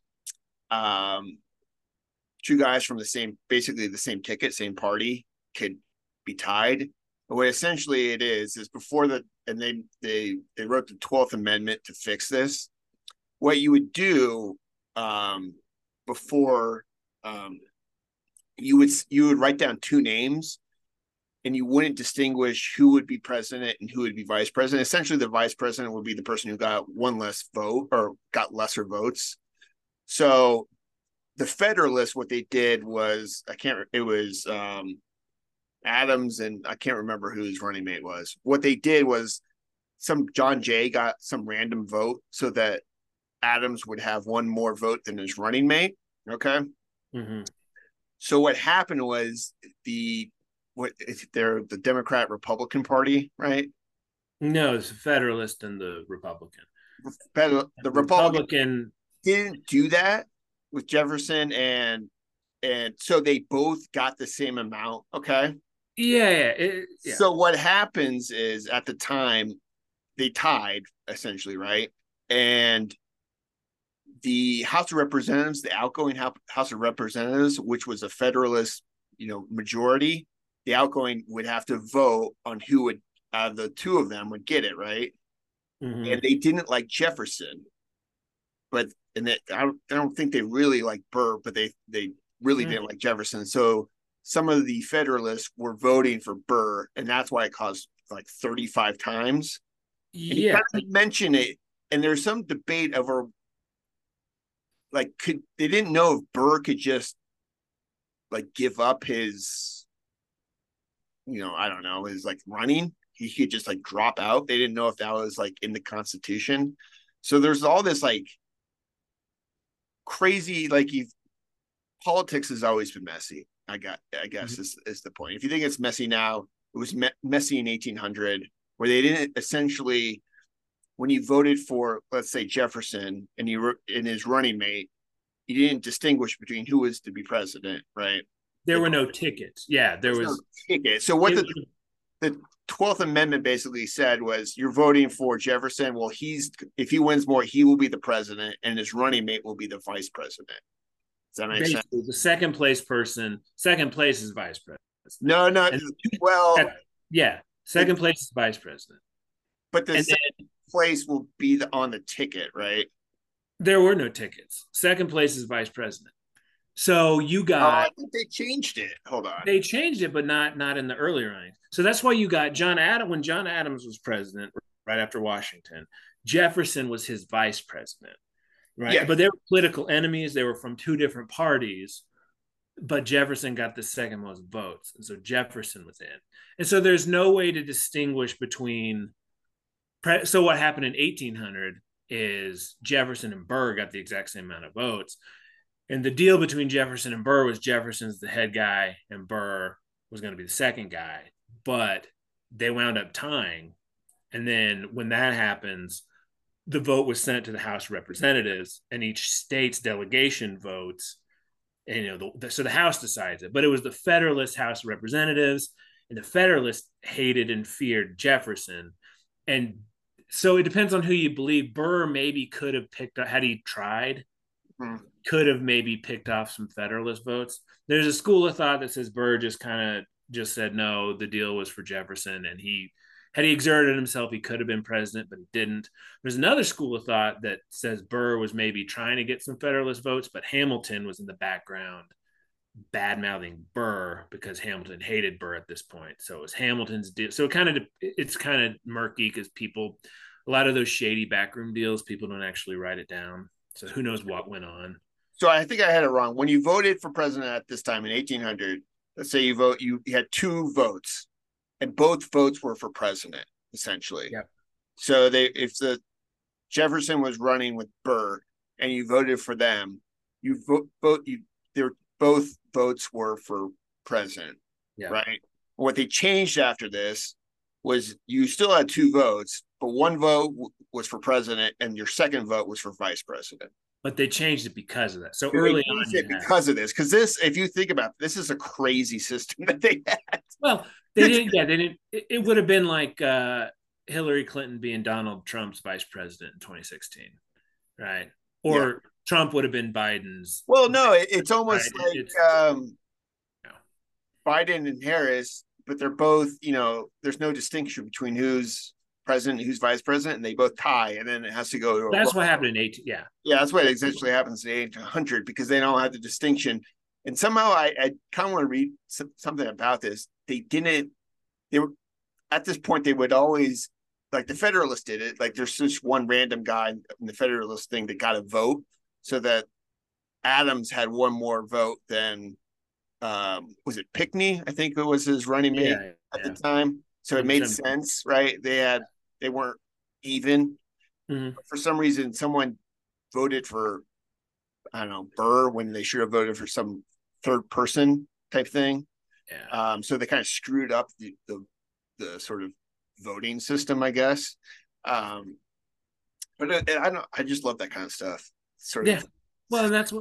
um, two guys from the same, basically the same ticket, same party, could be tied. But what essentially it is is before the and they they they wrote the twelfth Amendment to fix this. What you would do um, before um, you would you would write down two names, and you wouldn't distinguish who would be president and who would be vice president. Essentially, the vice president would be the person who got one less vote or got lesser votes. So the Federalists, what they did was, I can't, it was um, Adams, and I can't remember who his running mate was. What they did was some John Jay got some random vote so that Adams would have one more vote than his running mate. Okay. Mm-hmm. So what happened was the what they're the Democrat Republican Party, right? No, it's the Federalist and the Republican. The, the Republican, Republican didn't do that with Jefferson, and and so they both got the same amount. Okay. Yeah, yeah, it, yeah. So what happens is at the time they tied essentially, right? And the House of Representatives, the outgoing House of Representatives, which was a Federalist, you know, majority, the outgoing would have to vote on who would, uh, the two of them would get it, right? Mm-hmm. And they didn't like Jefferson, but and they, I, don't, I don't think they really like Burr, but they they really mm-hmm. didn't like Jefferson. So some of the Federalists were voting for Burr, and that's why it caused like thirty-five times. And yeah, you kind of mention it, and there's some debate over. Like, could they didn't know if Burr could just like give up his, you know, I don't know, his like running. He could just like drop out. They didn't know if that was like in the Constitution. So there's all this like crazy, like you politics has always been messy. I got, I guess mm-hmm. is, is the point. If you think it's messy now, it was me- messy in eighteen hundred, where they didn't essentially. When you voted for, let's say, Jefferson and you and his running mate, you didn't distinguish between who was to be president, right? There were no tickets. Yeah, there was no ticket. So what the the twelfth Amendment basically said was, you're voting for Jefferson. Well, he's if he wins more, he will be the president, and his running mate will be the vice president. Does that make basically, sense? The second place person, second place is vice president. No, no. And, well, yeah, second it, place is vice president. But the second then, place will be the, on the ticket, right? There were no tickets. Second place is vice president. So you got. Oh, I think they changed it. Hold on. They changed it, but not not in the earlier ranks. So that's why you got John Adams when John Adams was president, right after Washington. Jefferson was his vice president, right? Yeah. But they were political enemies. They were from two different parties. But Jefferson got the second most votes, and so Jefferson was in. And so there's no way to distinguish between. So what happened in eighteen hundred is Jefferson and Burr got the exact same amount of votes. And the deal between Jefferson and Burr was Jefferson's the head guy and Burr was going to be the second guy. But they wound up tying. And then when that happens, the vote was sent to the House of Representatives, and each state's delegation votes. And, you know, the, so the House decides it. But it was the Federalist House of Representatives, and the Federalists hated and feared Jefferson. And so it depends on who you believe. Burr maybe could have picked up, had he tried, mm-hmm. could have maybe picked off some Federalist votes. There's a school of thought that says Burr just kind of just said, no, the deal was for Jefferson. And he, had he exerted himself, he could have been president, but he didn't. There's another school of thought that says Burr was maybe trying to get some Federalist votes, but Hamilton was in the background bad-mouthing Burr because Hamilton hated Burr at this point. So it was Hamilton's deal. So it kind of, it's kind of murky because people, a lot of those shady backroom deals, people don't actually write it down. So who knows what went on. So I think I had it wrong. When you voted for president at this time in eighteen hundred, let's say you vote, you, you had two votes and both votes were for president, essentially. Yeah. So they, if the Jefferson was running with Burr and you voted for them, you vote, vote you, they're both votes were for president, yeah. right? What they changed after this was you still had two votes, but one vote w- was for president and your second vote was for vice president. but they changed it because of that. So They early on, changed you it had because of this. Because this, if you think about it, this is a crazy system that they had. well, they didn't. Yeah, they didn't. It, it would have been like uh, Hillary Clinton being Donald Trump's vice president in twenty sixteen, right? Yeah. Or Trump would have been Biden's. Well, no, it, it's Right? almost It, like it's um, you know, Biden and Harris, but they're both, you know, there's no distinction between who's president, who's vice president, and they both tie, and then it has to go to a that's vote. what happened in eighteen. Yeah, Yeah, that's what essentially happens in eight hundred because they don't have the distinction. And somehow I, I kind of want to read some, something about this. They didn't, they were, at this point, they would always, like the Federalists did it, like there's just one random guy in the Federalist thing that got a vote so that Adams had one more vote than, um, was it Pinckney? I think it was his running mate yeah, at the yeah. time. So it In made seventeen. sense, right? They had, they weren't even. Mhm. For some reason, someone voted for, I don't know, Burr when they should have voted for some third person type thing. Yeah, Um, so they kind of screwed up the, the the sort of voting system, I guess. Um, but I, I don't. I just love that kind of stuff. Sort yeah. of. Well, and that's what.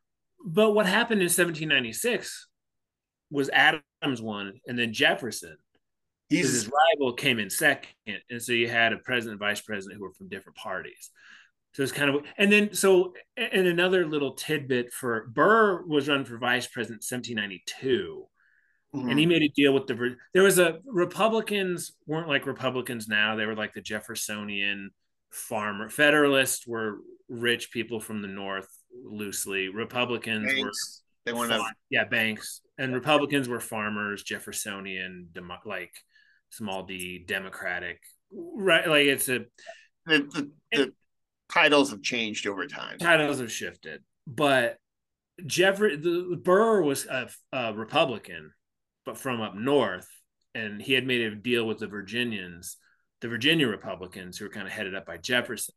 But what happened in seventeen ninety-six was Adams won, and then Jefferson, because He's his rival came in second, and so you had a president, vice president who were from different parties. So it's kind of, and then so, and another little tidbit for Burr was run for vice president in seventeen ninety-two, and he mm, made a deal with the. There was a Republicans weren't like Republicans now; they were like the Jeffersonian farmer. Federalists were rich people from the North, loosely. Republicans were Banks. They want to. farm, yeah, banks, and Republicans were farmers, Jeffersonian, demo, like small d, democratic, right? Like it's a The, the it, the titles have changed over time. titles have shifted, but Jeffrey the Burr was a, a Republican, but from up north, and he had made a deal with the Virginians, the Virginia Republicans, who were kind of headed up by Jefferson,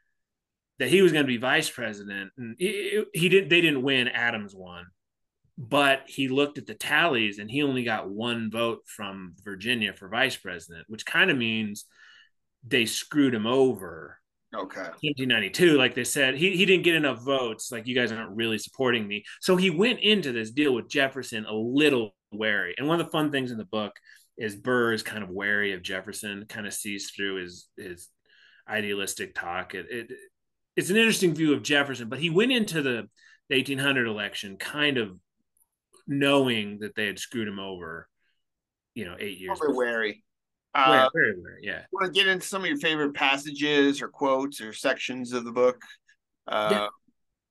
that he was going to be vice president. And he, he didn't. They didn't win. Adams won, but he looked at the tallies, and he only got one vote from Virginia for vice president, which kind of means they screwed him over Okay. seventeen ninety-two, like they said, he, he didn't get enough votes. Like, you guys aren't really supporting me. So he went into this deal with Jefferson a little wary. And one of the fun things in the book is Burr is kind of wary of Jefferson, kind of sees through his his idealistic talk. It, it it's an interesting view of Jefferson, but he went into the, the eighteen hundred election kind of knowing that they had screwed him over, you know, eight years Over before. wary. Where, Uh, very wary, yeah. Want to get into some of your favorite passages or quotes or sections of the book? Yeah. Uh,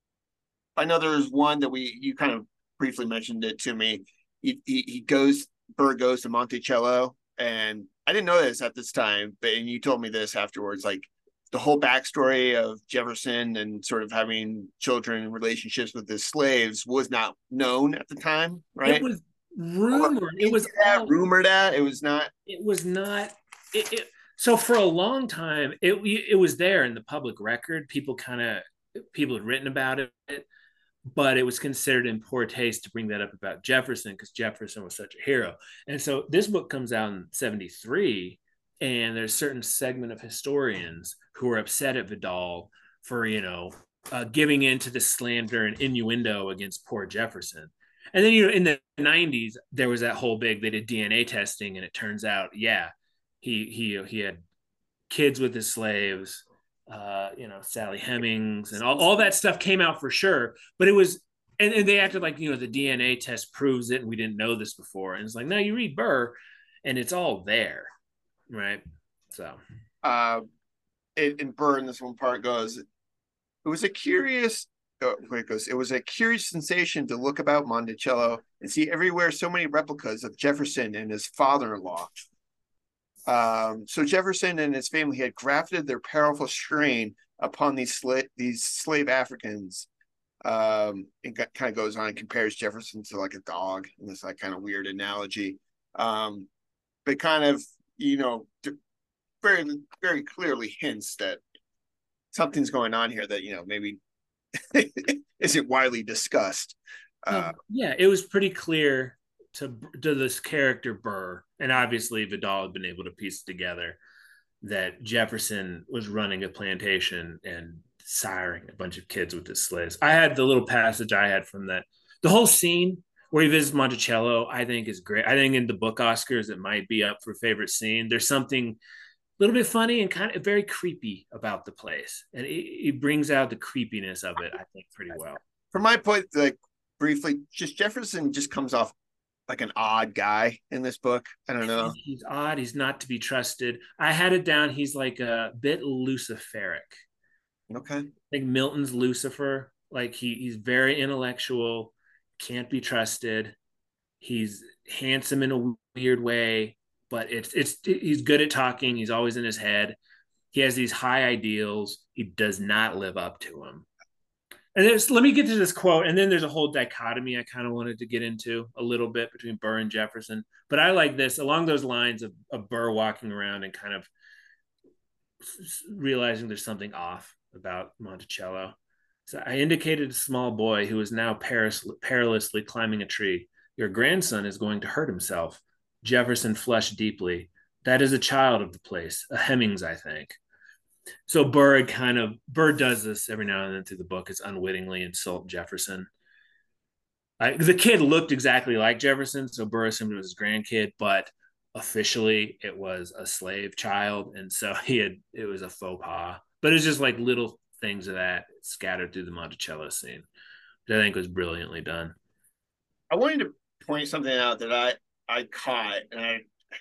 I know there's one that we you kind of briefly mentioned it to me. He he, he goes Burr goes to Monticello, and I didn't know this at this time, but and you told me this afterwards. Like the whole backstory of Jefferson and sort of having children and relationships with his slaves was not known at the time, It right? was Or rumored. It was that all rumored that it was not. it was not it, it, so for a long time it it was there in the public record. People kind of people had written about it, but it was considered in poor taste to bring that up about Jefferson because Jefferson was such a hero. And so this book comes out in seventy-three, and there's a certain segment of historians who are upset at Vidal for, you know, uh, giving in to the slander and innuendo against poor Jefferson. And then, you know, in the nineties, there was that whole big, they did D N A testing, and it turns out, yeah, he he he had kids with his slaves, uh, you know, Sally Hemings, and all, all that stuff came out for sure. But it was, and, and they acted like, you know, the D N A test proves it, and we didn't know this before. And it's like, no, you read Burr, and it's all there, right? So, Uh, it, and Burr in this one part goes, it was a curious. Oh, it goes. It was a curious sensation to look about Monticello and see everywhere so many replicas of Jefferson and his father-in-law. Um, so Jefferson and his family had grafted their powerful strain upon these sla- these slave Africans. Um, it kind of goes on and compares Jefferson to like a dog in this like kind of weird analogy. Um, but kind of, you know, very very clearly hints that something's going on here that, you know, maybe isn't widely discussed. Uh, um, yeah, it was pretty clear to to this character Burr, and obviously Vidal had been able to piece together that Jefferson was running a plantation and siring a bunch of kids with his slaves. I had the little passage I had from that. The whole scene where he visits Monticello, I think is great. I think in the book Oscars, it might be up for favorite scene. There's something a little bit funny and kind of very creepy about the place. And it, it brings out the creepiness of it, I think, pretty well. From my point, like briefly, just Jefferson just comes off like an odd guy in this book. I don't know. He's odd. He's not to be trusted. I had it down. He's like a bit Luciferic. Okay. Like Milton's Lucifer. Like he he's very intellectual, can't be trusted. He's handsome in a weird way, but it's it's he's good at talking. He's always in his head. He has these high ideals. He does not live up to them. And there's, let me get to this quote, and then there's a whole dichotomy I kind of wanted to get into a little bit between Burr and Jefferson. But I like this along those lines of, of Burr walking around and kind of realizing there's something off about Monticello. So I indicated a small boy who is now paris- perilously climbing a tree. Your grandson is going to hurt himself. Jefferson flushed deeply. That is a child of the place, a Hemmings, I think. So Burr kind of Burr does this every now and then through the book, is unwittingly insult Jefferson. I, the kid looked exactly like Jefferson, so Burr assumed it was his grandkid, but officially it was a slave child, and so he had it was a faux pas. But it's just like little things of that scattered through the Monticello scene, which I think was brilliantly done. I wanted to point something out that I I caught, and I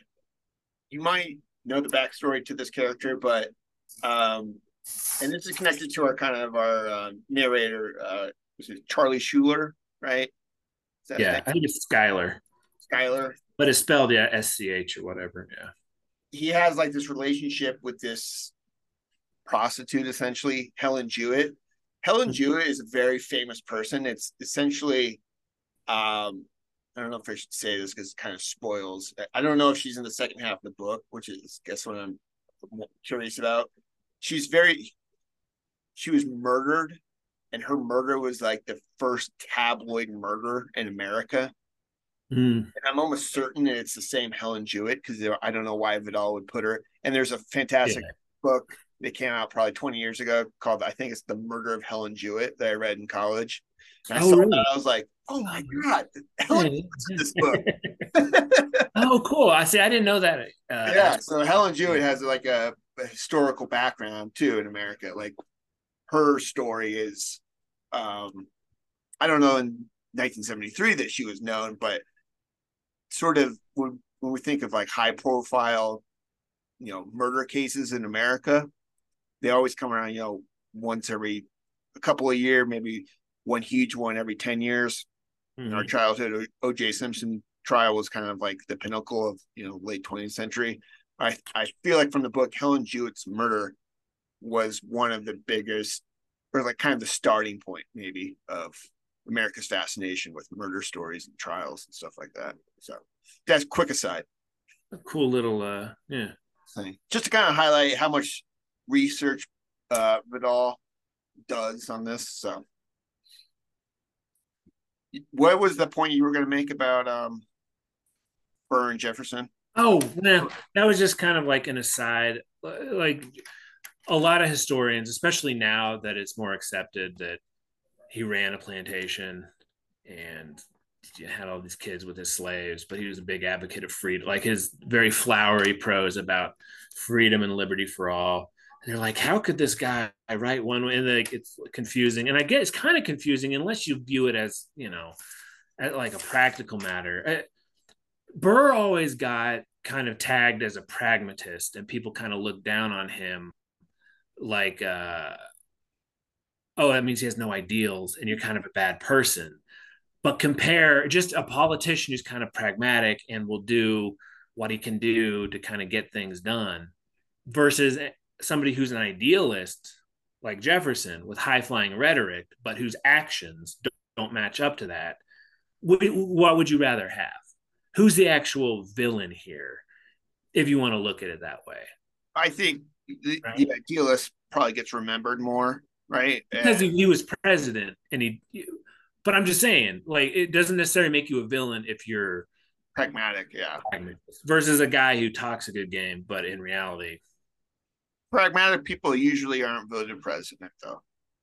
you might know the backstory to this character, but um, and this is connected to our kind of our uh, narrator, uh, was it Charlie Schuler, right? Yeah, I think it's Skylar. Skylar, but it's spelled yeah S C H or whatever. Yeah, he has like this relationship with this prostitute, essentially Helen Jewett. Helen Jewett is a very famous person. It's essentially, um, I don't know if I should say this because it kind of spoils. I don't know if she's in the second half of the book, which is I guess what I'm curious about. She's very, she was murdered, and her murder was like the first tabloid murder in America. Mm. And I'm almost certain that it's the same Helen Jewett because I don't know why Vidal would put her. And there's a fantastic yeah. book that came out probably twenty years ago called, I think it's The Murder of Helen Jewett, that I read in college. And I oh, saw really? that, I was like, oh my God, Helen Jewett's in this book. Oh, cool. I see. I didn't know that. Uh, yeah. So Helen Jewett has like a, a historical background too in America. Like her story is, um, I don't know in nineteen seventy-three that she was known, but sort of when, when we think of like high profile, you know, murder cases in America, they always come around, you know, once every a couple of years, maybe one huge one every ten years. Mm-hmm. In our childhood, O J Simpson trial was kind of like the pinnacle of, you know, late twentieth century. I, I feel like from the book, Helen Jewett's murder was one of the biggest, or like kind of the starting point maybe of America's fascination with murder stories and trials and stuff like that. So that's quick aside. A cool little, uh, yeah. Thing. Just to kind of highlight how much research uh, Vidal does on this. So what was the point you were going to make about um, Burr and Jefferson? Oh, no, that was just kind of like an aside. Like a lot of historians, especially now that it's more accepted that he ran a plantation and had all these kids with his slaves, but he was a big advocate of freedom, like his very flowery prose about freedom and liberty for all. And they're like, how could this guy write one way? And like, it's confusing. And I guess it's kind of confusing unless you view it as, you know, as like a practical matter. Burr always got kind of tagged as a pragmatist, and people kind of look down on him like, uh, oh, that means he has no ideals and you're kind of a bad person. But compare just a politician who's kind of pragmatic and will do what he can do to kind of get things done versus somebody who's an idealist like Jefferson with high flying rhetoric, but whose actions don't match up to that. What would you rather have? Who's the actual villain here? If you want to look at it that way. I think the, right? the idealist probably gets remembered more, right? Because and- he was president and he, but I'm just saying, like, it doesn't necessarily make you a villain if you're pragmatic, yeah. Versus a guy who talks a good game, but in reality, pragmatic people usually aren't voted president, though.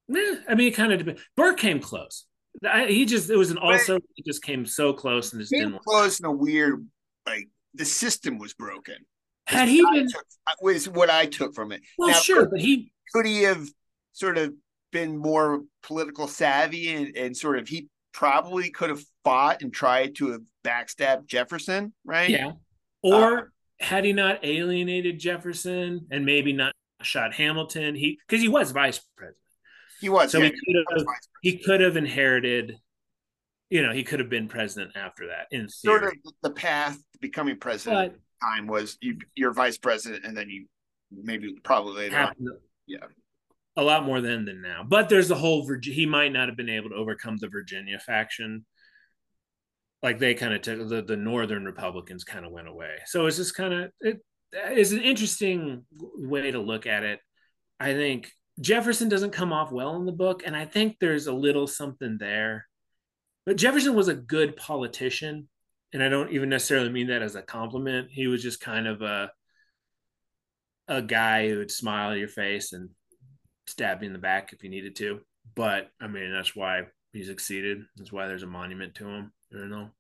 Eh, I mean, it kind of depends. Burke came close. I, he just it was an But also he just came so close and just it didn't came work out. close in a weird, like the system was broken. Is Had what he I been took. Was what I took from it. well, Now, could, sure, but he could he have sort of been more political savvy and, and sort of he probably could have fought and tried to have backstabbed Jefferson, right? yeah, Uh, or had he not alienated Jefferson and maybe not shot Hamilton, he because he was vice president, he was, so yeah, he he could was have vice he president. could have inherited. You know, he could have been president after that in Sort of theory, the path to becoming president at but the time was you, you're vice president, and then you maybe probably later on, happened yeah. a lot more then than now. But there's the whole he might not have been able to overcome the Virginia faction. Like they kind of took the, the northern Republicans kind of went away. So it's just kind of it is an interesting way to look at it. I think Jefferson doesn't come off well in the book, and I think there's a little something there. But Jefferson was a good politician, and I don't even necessarily mean that as a compliment. He was just kind of a a guy who would smile at your face and stab you in the back if you needed to. But I mean, that's why he succeeded. That's why there's a monument to him. I don't know.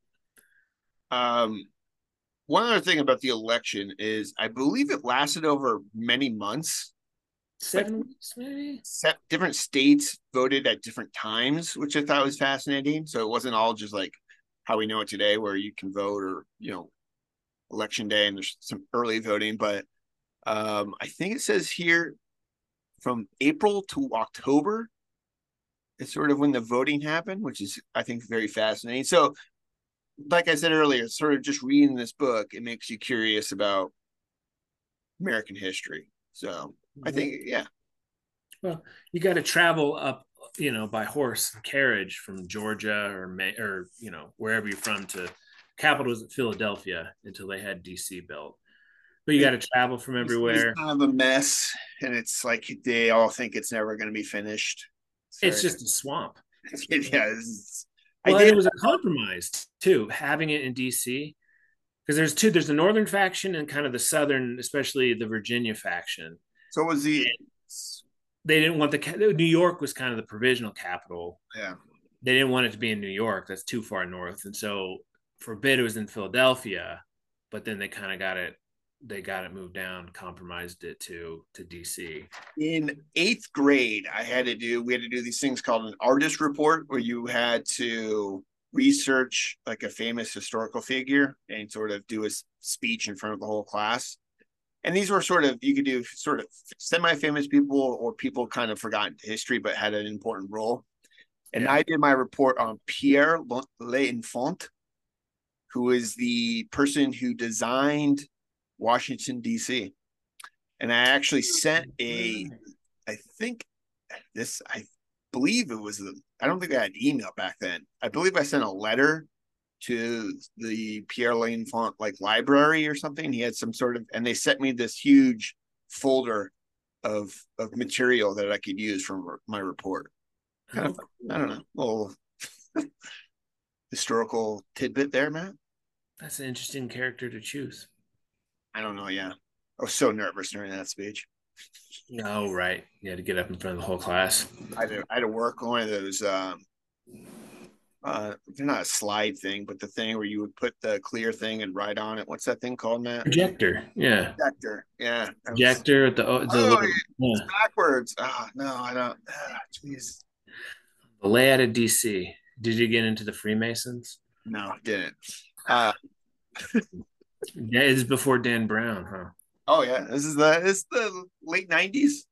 Um, one other thing about the election is I believe it lasted over many months. Like Seven weeks, maybe. set, different states voted at different times, which I thought was fascinating. So it wasn't all just like how we know it today, where you can vote or you know election day and there's some early voting. But um, I think it says here from April to October is sort of when the voting happened, which is I think very fascinating. So, like I said earlier, sort of just reading this book, it makes you curious about American history. So I think, yeah. Well, you got to travel up, you know, by horse and carriage from Georgia or May, or you know wherever you're from to capital was at Philadelphia until they had D C built. But you got to travel from D C is everywhere. kind of a mess, and it's like they all think it's never going to be finished. It's It's very, just a swamp. yeah. It's, I Well, and did. it was a compromise too, having it in D C because there's two. There's the northern faction and kind of the southern, especially the Virginia faction. So was the, They didn't want the New York was kind of the provisional capital. yeah. They didn't want it to be in New York. That's too far north, and so for a bit it was in Philadelphia, but then they kind of got it. They got it moved down, compromised it to to D C. In eighth grade, I had to do, we had to do these things called an artist report where you had to research like a famous historical figure and sort of do a speech in front of the whole class. And these were sort of, you could do sort of semi-famous people or people kind of forgotten history but had an important role. And Yeah. I did my report on Pierre L'Enfant, who is the person who designed Washington, D C. And I actually sent a, I think this, I believe it was, a, I don't think I had email back then. I believe I sent a letter to the Pierre L'Enfant like library or something. He had some sort of, and they sent me this huge folder of of material that I could use from my report. Kind of, I don't know, little historical tidbit there, Matt. That's an interesting character to choose. I don't know. Yeah, I was so nervous during that speech. Oh, right. You had to get up in front of the whole class. I had to, I had to work on one of those. Um, uh, they're not a slide thing, but the thing where you would put the clear thing and write on it. What's that thing called, Matt? Projector. Yeah. Projector. Yeah. Was, Projector with the, the oh, little, it's yeah. backwards. Oh, no, I don't. Jeez. The layout of D C. Did you get into the Freemasons? No, didn't. Uh, Yeah, it's before Dan Brown, huh? oh yeah, this is the this is the late nineties.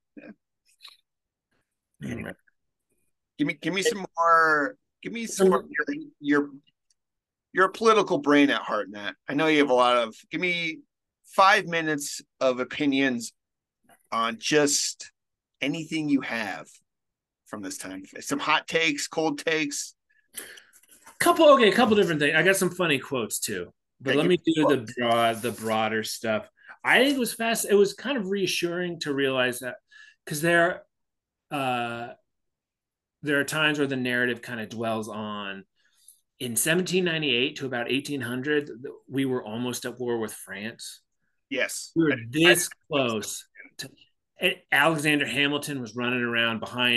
Yeah. Right. Give me give me some more. Give me some more. Your, your you're a political brain at heart, Matt. I know you have a lot of. Give me five minutes of opinions on just anything you have from this time. Some hot takes, cold takes. Couple okay, a couple different things. I got some funny quotes too, but Okay, let give me me do the quotes. broad, the broader stuff. I think it was fast. It was kind of reassuring to realize that because there, uh, there are times where the narrative kind of dwells on in seventeen ninety-eight to about eighteen hundred, we were almost at war with France. Yes, We were I, I, this close. To, Alexander Hamilton was running around behind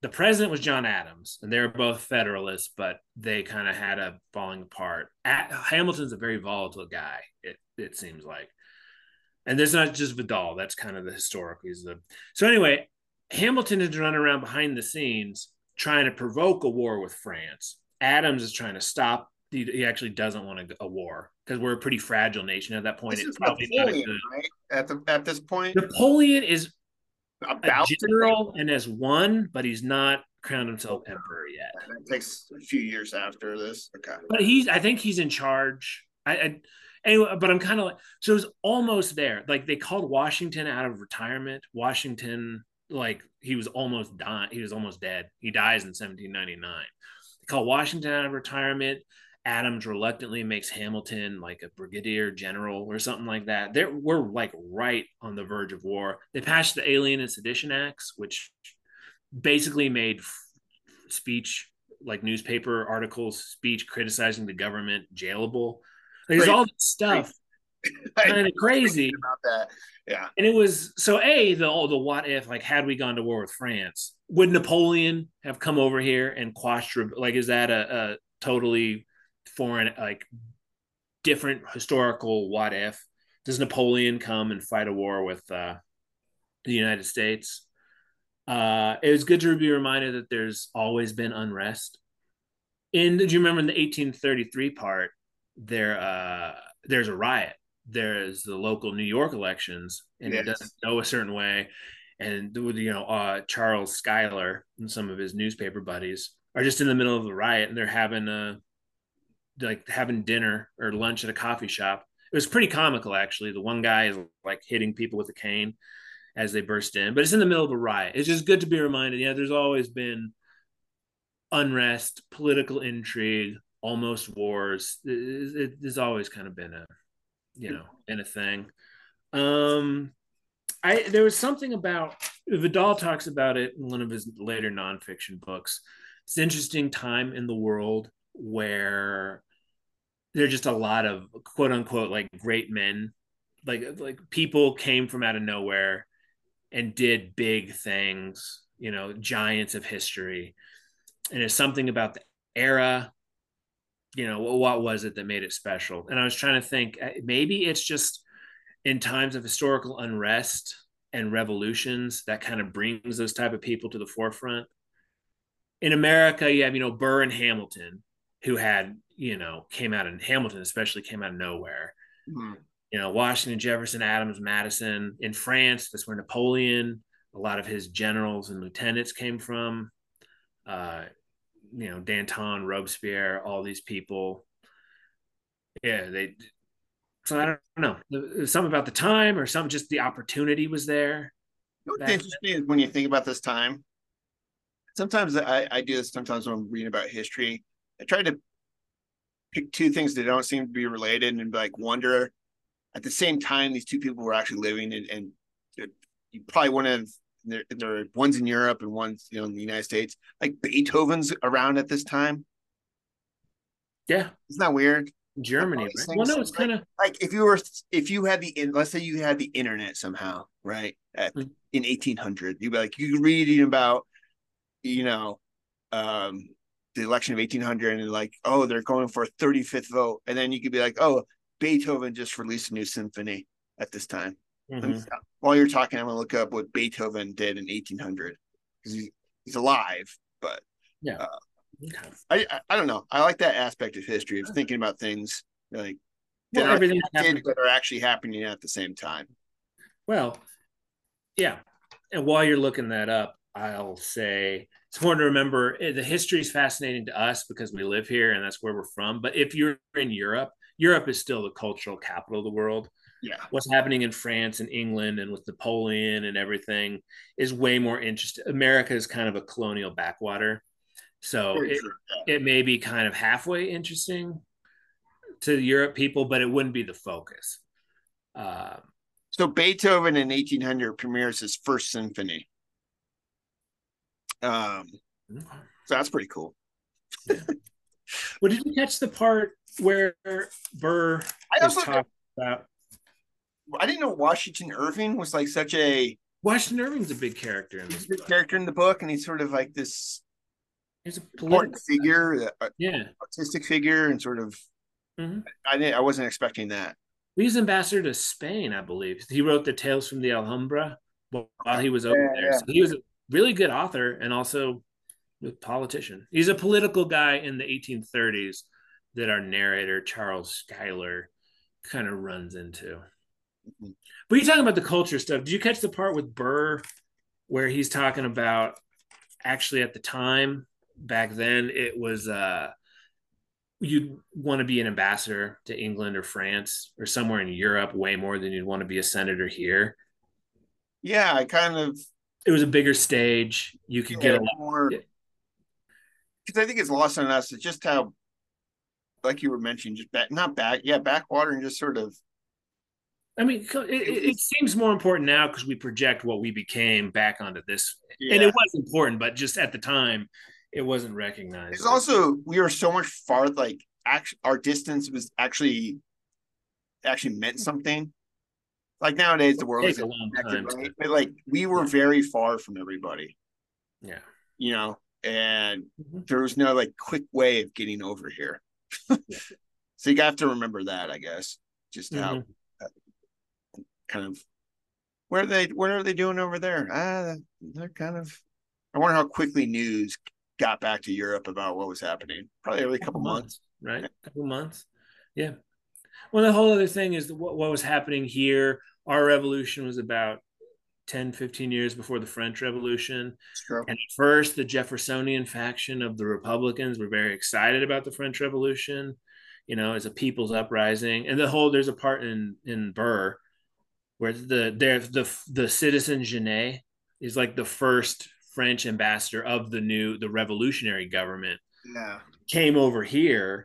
The president was John Adams, and they were both Federalists, but they kind of had a falling apart. At, Hamilton's a very volatile guy. It it seems like, and there's not just Vidal. That's kind of the historic. He's the so anyway. Hamilton is running around behind the scenes trying to provoke a war with France. Adams is trying to stop. He, he actually doesn't want a, a war because we're a pretty fragile nation at that point. This It's is probably not a Napoleon, good. right? At the at this point, Napoleon is a about to general and has won, but he's not crowned himself emperor yet. that takes a few years after this. Okay. But he's, I think he's in charge. I, I anyway, but I'm kind of like, so it was almost there. Like they called Washington out of retirement. Washington, like he was almost dying. He was almost dead. He dies in seventeen ninety-nine. They call Washington out of retirement. Adams reluctantly makes Hamilton like a brigadier general or something like that. They're, we're like right on the verge of war. They passed the Alien and Sedition Acts, which basically made speech, like newspaper articles, speech criticizing the government, jailable. Like, there's all this stuff, kind of crazy about that. Yeah, and it was so a the oh, the what if, like, had we gone to war with France, would Napoleon have come over here and quashed? Like, is that a, a totally foreign, like different historical what if? Does Napoleon come and fight a war with uh, the United States? Uh, it was good to be reminded that there's always been unrest. And do you remember in the eighteen thirty-three part, there uh, there's a riot. There's the local New York elections, and yes. It doesn't go a certain way. And you know, uh, Charles Schuyler and some of his newspaper buddies are just in the middle of the riot, and they're having a like having dinner or lunch at a coffee shop. It was pretty comical, actually. The one guy is like hitting people with a cane as they burst in, but it's in the middle of a riot. It's just good to be reminded. Yeah, there's always been unrest, political intrigue, almost wars. It, it, it's always kind of been a, you know, been a thing. Um, I there was something about Vidal talks about it in one of his later nonfiction books. It's an interesting time in the world where there's just a lot of quote unquote like great men, like like people came from out of nowhere and did big things, you know, giants of history. And it's something about the era, you know, what was it that made it special? And I was trying to think, maybe it's just in times of historical unrest and revolutions that kind of brings those type of people to the forefront. In America, you have, you know, Burr and Hamilton, who had, you know, came out of Hamilton, especially came out of nowhere. Mm-hmm. You know, Washington, Jefferson, Adams, Madison. In France, that's where Napoleon, a lot of his generals and lieutenants came from. Uh, you know, Danton, Robespierre, all these people. Yeah, they. So I don't know. There's something about the time, or something, just the opportunity was there. You know what's interesting is when you think about this time. Sometimes I, I do this. Sometimes when I'm reading about history, I try to pick two things that don't seem to be related and like wonder. At the same time, these two people were actually living, and, and you probably one of there, there are one's in Europe and one's, you know, in the United States. Like Beethoven's around at this time. Yeah, isn't that weird? Germany, right? Well, no, it's like, kind of like if you were if you had the let's say you had the internet somehow, right? At, mm-hmm. In eighteen hundred, you'd be like you reading about, you know, um, the election of eighteen hundred, and like, oh, they're going for a thirty-fifth vote, and then you could be like, oh, Beethoven just released a new symphony at this time. Mm-hmm. While you're talking, I'm gonna look up what Beethoven did in eighteen hundred because he's, he's alive. But yeah, uh, okay. I, I I don't know. I like that aspect of history of thinking about things like well, that, are, everything that are actually happening at the same time. Well, yeah, and while you're looking that up, I'll say it's important to remember the history is fascinating to us because we live here and that's where we're from. But if you're in Europe, Europe is still the cultural capital of the world. Yeah. What's happening in France and England and with Napoleon and everything is way more interesting. America is kind of a colonial backwater. So it, yeah. it may be kind of halfway interesting to the Europe people, but it wouldn't be the focus. Uh, so Beethoven in eighteen hundred premieres his first symphony. Um, okay. So that's pretty cool. Yeah. Well, did you catch the part where Burr I also talked about? I didn't know Washington Irving was like such a Washington Irving's a big character in He's this a big book. character in the book, and he's sort of like this He's a important political guy. figure, uh, Yeah. artistic figure, and sort of. Hmm. I didn't. I wasn't expecting that. He was ambassador to Spain, I believe. He wrote the Tales from the Alhambra while Okay. he was over Yeah, there. yeah. So he was a really good author and also a politician. He's a political guy in the eighteen thirties that our narrator, Charles Schuyler, kind of runs into. Mhm. But you're talking about the culture stuff. Did you catch the part with Burr where he's talking about actually at the time back then it was uh you'd want to be an ambassador to England or France or somewhere in Europe way more than you'd want to be a senator here. Yeah, I kind of. It was a bigger stage. You could get Yeah, a lot. more because I think it's lost on us. It's just how, like you were mentioning, just back, not back, yeah, backwater, and just sort of. I mean, it, it, it seems more important now because we project what we became back onto this, and it Yeah. was important, but just at the time, it wasn't recognized. It's also we were so much far. Like, actually, our distance was actually actually meant something. Like nowadays, the world Take is a long connected, time. right? To, But like we were yeah. very far from everybody, Yeah. you know, and Mm-hmm. there was no like quick way of getting over here. Yeah. So you have to remember that, I guess, just how Mm-hmm. uh, kind of where are they what are they doing over there? Ah, they're kind of. I wonder how quickly news got back to Europe about what was happening. Probably every couple, Couple couple months. months, right? A couple months. Yeah. Well, the whole other thing is what, what was happening here. Our revolution was about ten, fifteen years before the French Revolution. True. And at first, the Jeffersonian faction of the Republicans were very excited about the French Revolution, you know, as a people's uprising. And the whole, there's a part in, in Burr where the, there's the, the citizen Genet is like the first French ambassador of the new, the revolutionary government Yeah. came over here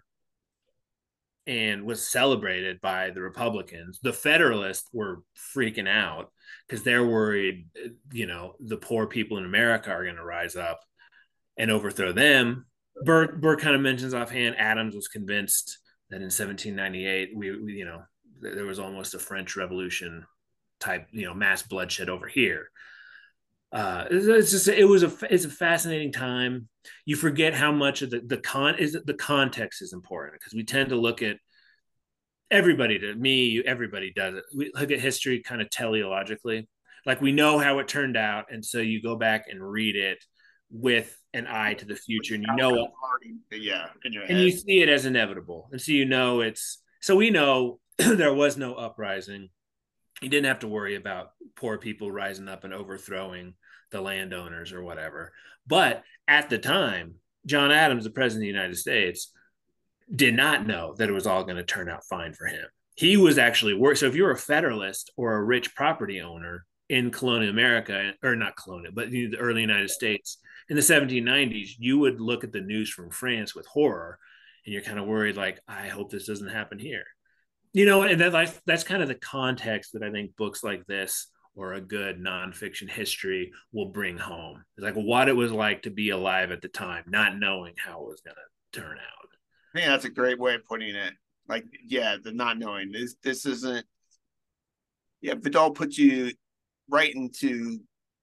and was celebrated by the Republicans. The Federalists were freaking out because they're worried, you know, the poor people in America are going to rise up and overthrow them. Burr, Burr kind of mentions offhand Adams was convinced that in seventeen ninety-eight, we, we, you know, there was almost a French Revolution type, you know, mass bloodshed over here. Uh, it's just it was a it's a fascinating time. You forget how much of the the con is the context is important because we tend to look at everybody to me everybody does it. We look at history kind of teleologically, like we know how it turned out, and so you go back and read it with an eye to the future, and you know what, yeah, in your and head. you see it as inevitable, and so you know it's so we know there was no uprising. You didn't have to worry about poor people rising up and overthrowing the landowners or whatever. But at the time, John Adams, the president of the United States, did not know that it was all going to turn out fine for him. He was actually worse. So if you were a Federalist or a rich property owner in colonial America, or not colonial, but the early United States in the seventeen nineties, you would look at the news from France with horror, and you're kind of worried, like, I hope this doesn't happen here. You know, and that, that's kind of the context that I think books like this or a good nonfiction history will bring home. It's like what it was like to be alive at the time, not knowing how it was going to turn out. I think that's a great way of putting it. Like, yeah, the not knowing this this isn't. Yeah, Vidal puts you right into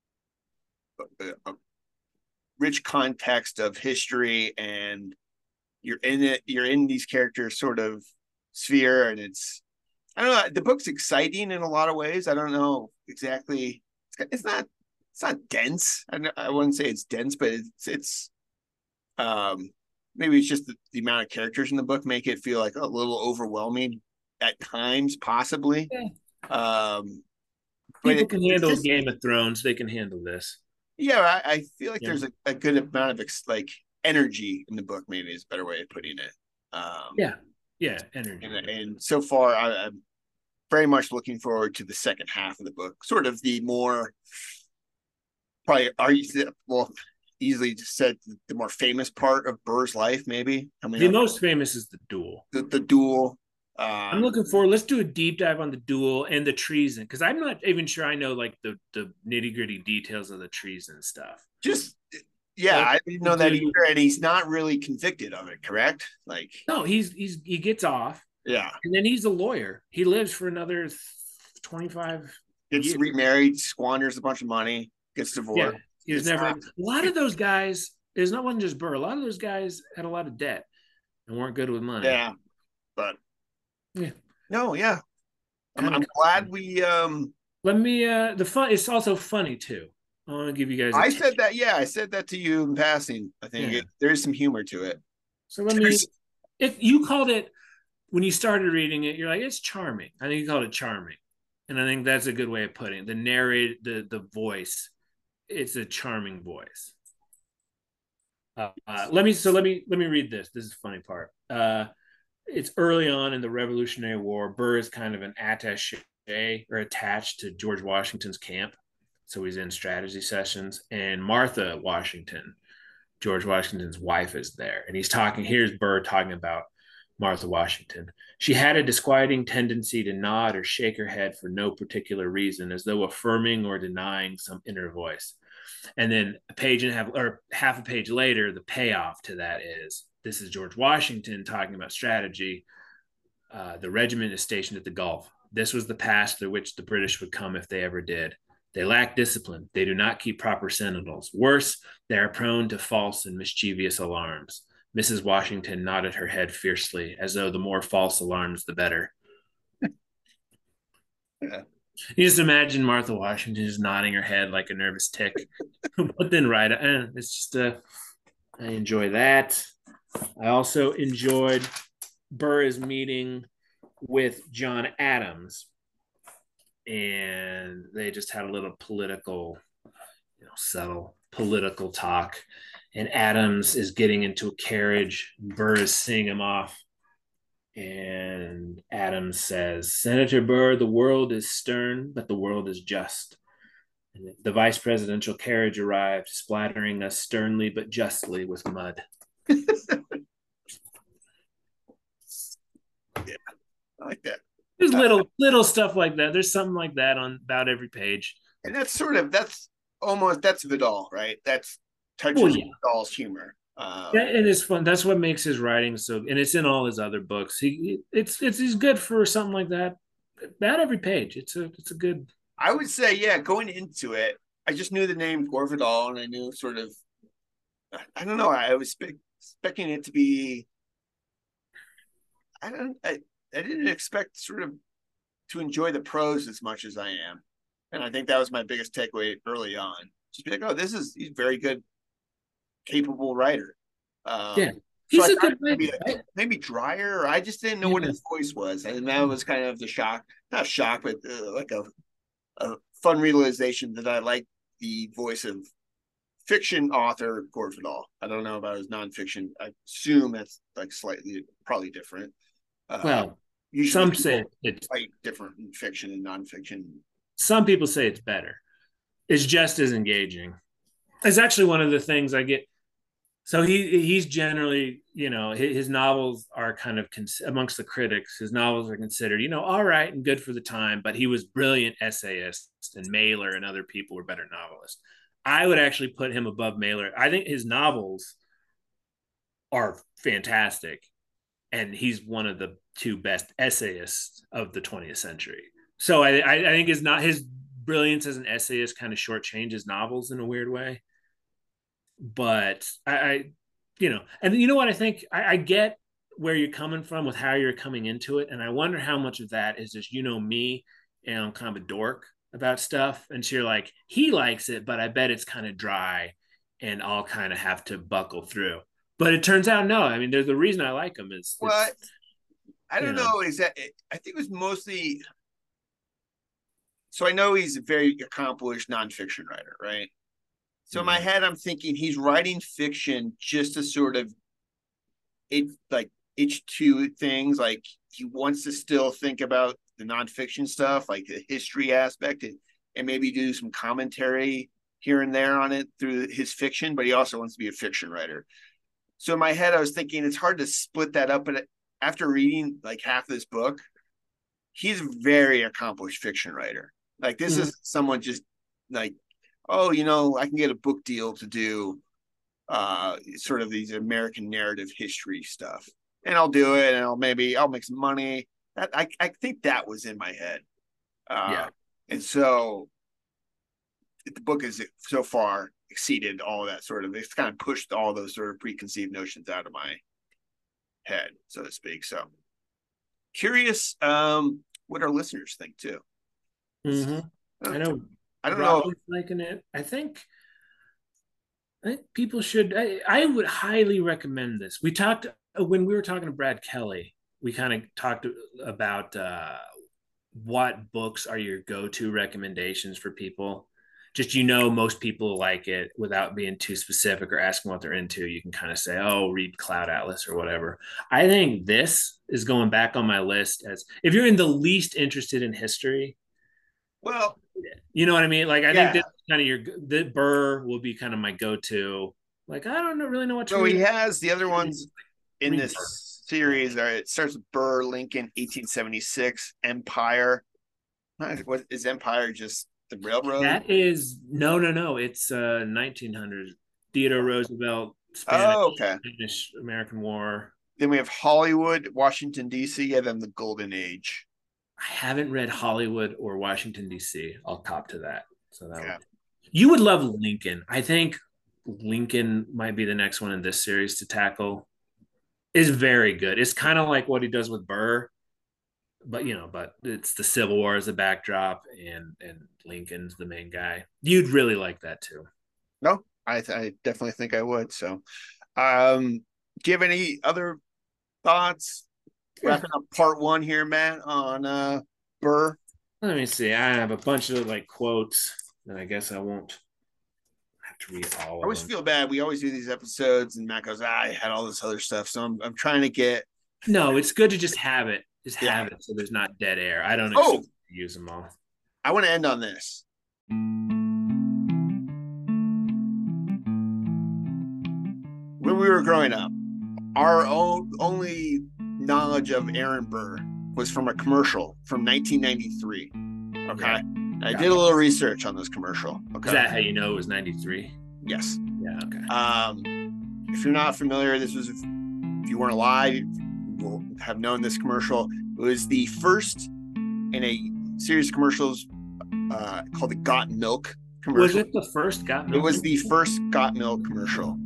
a, a rich context of history, and you're in it. You're in these characters' sort of sphere, and it's. I don't know. The book's exciting in a lot of ways. I don't know exactly. It's, it's not. It's not dense. I, I wouldn't say it's dense, but it's it's. Um, maybe it's just the, the amount of characters in the book make it feel like a little overwhelming at times, possibly. Yeah. Um, People it, can handle just, Game of Thrones. They can handle this. Yeah, I, I feel like yeah. there's a, a good amount of ex, like energy in the book. Maybe is a better way of putting it. Um, yeah, yeah, energy. And, and so far, I, I'm very much looking forward to the second half of the book. Sort of the more, probably are you well. Easily said the more famous part of Burr's life, maybe. I mean, the most famous is the duel. The, the duel. Um, I'm looking for. Let's do a deep dive on the duel and the treason because I'm not even sure I know like the the nitty gritty details of the treason stuff. Just yeah, like, I didn't know that either, and he's not really convicted of it. Correct? Like no, he's he's he gets off. Yeah, and then he's a lawyer. He lives for another twenty-five gets Yeah, remarried, squanders a bunch of money, gets yeah. divorced. He was It's never not. a lot of those guys. There's not one just Burr. A lot of those guys had a lot of debt and weren't good with money. Yeah, but Yeah, no, yeah. I'm kind of. I'm glad we um Let me. Uh, the fun. It's also funny too. I want to give you guys a I tip. said that, yeah, I said that to you in passing. I think Yeah. it, there is some humor to it. So let me. There's, If you called it when you started reading it, you're like, it's charming. I think you called it charming, and I think that's a good way of putting it. The narrate, the the voice, it's a charming voice. Uh, uh, let me so let me let me read this. This is the funny part. Uh, it's early on in the Revolutionary War. Burr is kind of an attaché or attached to George Washington's camp, so he's in strategy sessions. And Martha Washington, George Washington's wife, is there, and he's talking. Here's Burr talking about Martha Washington. She had a disquieting tendency to nod or shake her head for no particular reason, as though affirming or denying some inner voice. And then a page and a half or half a page later, the payoff to that is this is George Washington talking about strategy. Uh, the regiment is stationed at the Gulf. This was the pass through which the British would come if they ever did. They lack discipline. They do not keep proper sentinels. Worse, they are prone to false and mischievous alarms. Missus Washington nodded her head fiercely, as though the more false alarms, the better. yeah. You just imagine Martha Washington just nodding her head like a nervous tick. But then, right, eh, it's just a. I enjoy that. I also enjoyed Burr's meeting with John Adams, and they just had a little political, you know, subtle political talk. And Adams is getting into a carriage. Burr is seeing him off. And Adams says, Senator Burr, the world is stern, but the world is just. And the vice presidential carriage arrived, splattering us sternly but justly with mud. Yeah, I like that. There's Uh, little little stuff like that. There's something like that on about every page. and that's sort of that's almost that's Vidal, right? That's Well, touches yeah, Vidal's humor. yeah, Um, and it's fun. That's what makes his writing so. And it's in all his other books. He, it's it's he's good for something like that. About every page. It's a it's a good. I would say, yeah, going into it, I just knew the name Gore Vidal, and I knew sort of, I don't know, I was spe- expecting it to be, I don't, I, I didn't expect sort of to enjoy the prose as much as I am, and I think that was my biggest takeaway early on. Just be like, oh, this is he's a very good, capable writer. Yeah, Um, so I he's a thought good maybe writer. Right? maybe drier, or I just didn't know what Yeah. his voice was, and that was kind of the shock, not shock, but uh, like a a fun realization that I like the voice of fiction author Gore Vidal. I don't know about his nonfiction. I assume that's like slightly, probably different. Uh, Well, Usually some say people it's like different in fiction and nonfiction. some people say it's better. It's just as engaging. It's actually one of the things I get. So he he's generally, you know, his, his novels are kind of cons- amongst the critics. His novels are considered, you know, all right and good for the time, but he was brilliant essayist, and Mailer and other people were better novelists. I would actually put him above Mailer. I think his novels are fantastic, and he's one of the two best essayists of the twentieth century. So I, I, I think his not his brilliance as an essayist kind of shortchanges novels in a weird way. But I, I you know, and you know what I think I, I get where you're coming from with how you're coming into it, and I wonder how much of that is just you know me and I'm kind of a dork about stuff, and so you're like he likes it, but I bet it's kind of dry, and I'll kind of have to buckle through. But it turns out no. I mean, there's the reason I like him is Well, it's I you don't know know. Is that I think it was mostly. So I know he's a very accomplished nonfiction writer, right? So in my mm-hmm. head, I'm thinking he's writing fiction just to sort of it like itch to things. Like he wants to still think about the nonfiction stuff, like the history aspect, and, and maybe do some commentary here and there on it through his fiction. But he also wants to be a fiction writer. So in my head, I was thinking it's hard to split that up. But after reading like half this book, he's a very accomplished fiction writer. Like this Mm-hmm. is someone just like, oh, you know, I can get a book deal to do uh sort of these American narrative history stuff. And I'll do it and I'll maybe I'll make some money. That I, I think that was in my head. Uh Yeah. And so the book is so far exceeded all that sort of, it's kind of pushed all those sort of preconceived notions out of my head, so to speak. So curious um, what our listeners think too. Mm-hmm. I know. I don't know. Liking it. I think, I think people should. I, I would highly recommend this. We talked when we were talking to Brad Kelly. We kind of talked about uh, what books are your go-to recommendations for people. Just, you know, most people like it without being too specific or asking what they're into. You can kind of say, oh, read Cloud Atlas or whatever. I think this is going back on my list as if you're in the least interested in history. Well, you know what I mean? Like, I yeah. think this kind of your, the Burr will be kind of my go-to. Like, I don't know, really know what to So read. he has the other ones in this Burr. series. Are, it starts with Burr, Lincoln, eighteen seventy-six, Empire. What is Empire? Just the railroad? That is no, no, no. It's uh, nineteen hundreds. Theodore Roosevelt, Spanish, oh, okay. Spanish American War. Then we have Hollywood, Washington D C, and then the Golden Age. I haven't read Hollywood or Washington D C. I'll cop to that. So that yeah. would, you would love Lincoln. I think Lincoln might be the next one in this series to tackle. Is very good. It's kind of like what he does with Burr. But you know, but it's the Civil War as a backdrop, and and Lincoln's the main guy. You'd really like that too. No, I, th- I definitely think I would. So, um, do you have any other thoughts? Yeah. Wrapping up part one here, Matt, on uh, Burr. Let me see. I have a bunch of like quotes, and I guess I won't have to read all. I always of them. feel bad. We always do these episodes, and Matt goes, ah, "I had all this other stuff," so I'm I'm trying to get. No, it's good to just have it. Just yeah. have it so there's not dead air. I don't oh. use them all. I want to end on this. When we were growing up, our own only knowledge of Aaron Burr was from a commercial from nineteen ninety-three. Okay. Yeah. I did a little research on this commercial. Okay. Is that how you know it was ninety-three? Yes. Yeah. Okay. Um, if you're not familiar, this was, if you weren't alive, will have known this commercial. It was the first in a series of commercials uh, called the Got Milk commercial. Was it the first Got Milk? It was the first Got Milk commercial.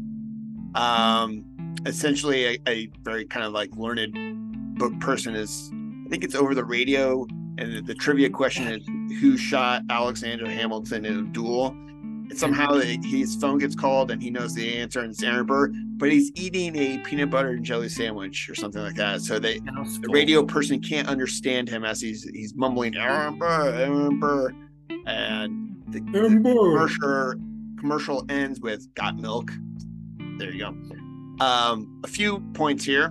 Um, essentially, a, a very kind of like learned book person is, I think it's over the radio, and the, the trivia question is who shot Alexander Hamilton in a duel. And somehow his phone gets called and he knows the answer, and it's Aaron Burr, but he's eating a peanut butter and jelly sandwich or something like that. So they, the radio person can't understand him as he's he's mumbling Aaron Burr, Aaron Burr, and the, the commercial commercial ends with "Got Milk." There you go. Um, a few points here.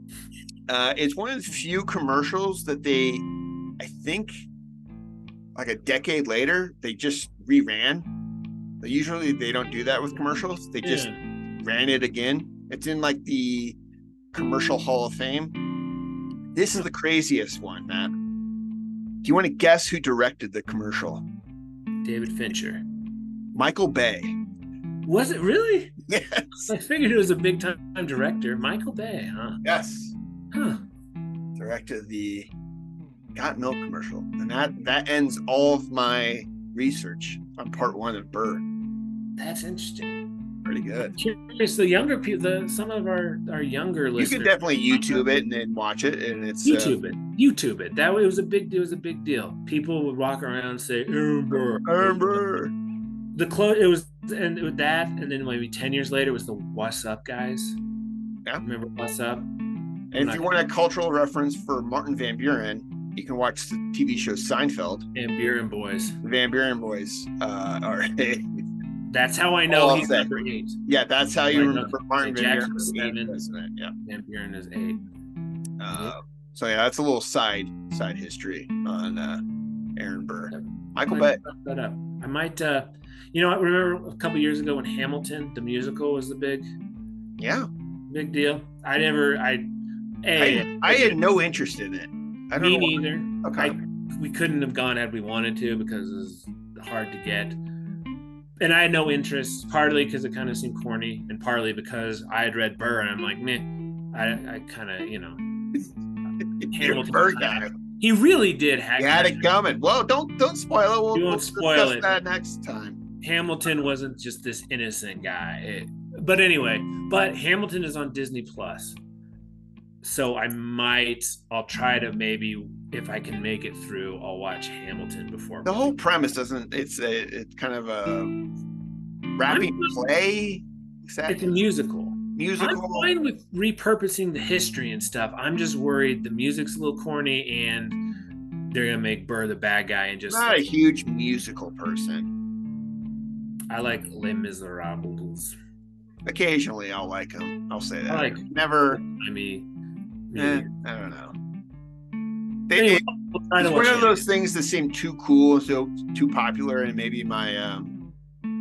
Uh, it's one of the few commercials that they, I think, like a decade later, they just reran. Usually they don't do that with commercials. They just yeah. ran it again. It's in like the Commercial Hall of Fame. This is the craziest one, Matt. Do you want to guess who directed the commercial? David Fincher. Michael Bay. Was it really? Yes. I figured it was a big time director. Michael Bay, huh? Yes. Huh. Directed the Got Milk commercial. And that, that ends all of my research on part one of Burr. That's interesting. Pretty good. Curious, the younger people, the some of our our younger listeners. You can definitely YouTube it and then watch it, and it's YouTube uh, it. YouTube it. That way, it was a big. It was a big deal. People would walk around and say, "Aaron Burr, Aaron Burr." The close. It was, and with that, and then maybe ten years later, it was the "What's Up, Guys." Yeah. Remember "What's Up"? And I'm if you want a cultural reference for Martin Van Buren, you can watch the T V show Seinfeld. Van Buren Boys. Van Buren Boys uh, are. That's how I know he's number eight. Yeah, that's how you remember Martin Van Buren is seven, eight, yeah. Van Buren is eight. Uh, so yeah, that's a little side side history on uh, Aaron Burr. Yep. Michael I Bay. That up. I might, uh, you know, I remember a couple years ago when Hamilton, the musical, was the big, yeah, big deal. I never, I, a, I, I had no interest in it. I don't me know neither. Okay, I, we couldn't have gone had we wanted to because it was hard to get. And I had no interest, partly because it kind of seemed corny, and partly because I had read Burr, and I'm like, meh. I, I kind of, you know, Hamilton. Burr guy. He really did have You had it coming. Well, don't don't spoil it. We'll, You won't we'll spoil discuss it. that next time. Hamilton wasn't just this innocent guy. It- but anyway, but Hamilton is on Disney Plus. So I might, I'll try to maybe, if I can make it through, I'll watch Hamilton before. The whole premise doesn't, it's a, it's kind of a rapping play. Exactly. It's a musical. Musical. I'm fine with repurposing the history and stuff. I'm just worried the music's a little corny and they're going to make Burr the bad guy and just. I'm not a huge musical person. I like Les Miserables. Occasionally I'll like them. I'll say that. I like Never. I mean, Eh, I don't know. They, anyway, it, we'll try to it's watch one of it. those things that seem too cool, so too popular, and maybe my, um,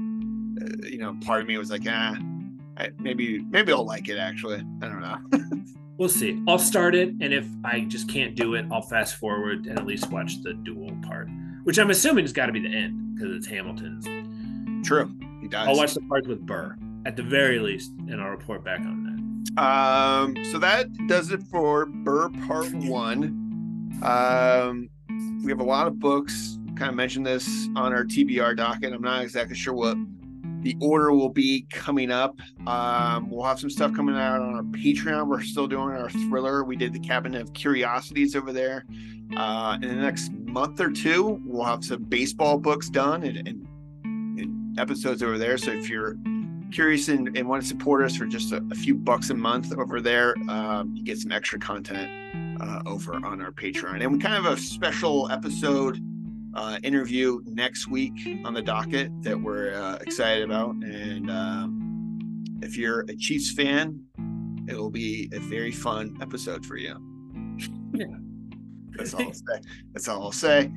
uh, you know, part of me was like, ah, I, maybe, maybe I'll like it. Actually, I don't know. We'll see. I'll start it, and if I just can't do it, I'll fast forward and at least watch the duel part, which I'm assuming has got to be the end because it's Hamilton's. True, he does. I'll watch the parts with Burr at the very least, and I'll report back on that. Um, so that does it for Burr Part One. Um, we have a lot of books. Kind of mentioned this on our T B R docket. I'm not exactly sure what the order will be coming up. Um, we'll have some stuff coming out on our Patreon. We're still doing our thriller. We did the Cabinet of Curiosities over there. Uh, in the next month or two, we'll have some baseball books done and, and, and episodes over there. So if you're curious and, and want to support us for just a, a few bucks a month over there, um, you get some extra content uh, over on our Patreon. And we kind of have a special episode uh, interview next week on the docket that we're uh, excited about. And um, if you're a Chiefs fan, it will be a very fun episode for you. Yeah. That's all I'll say. That's all I'll say.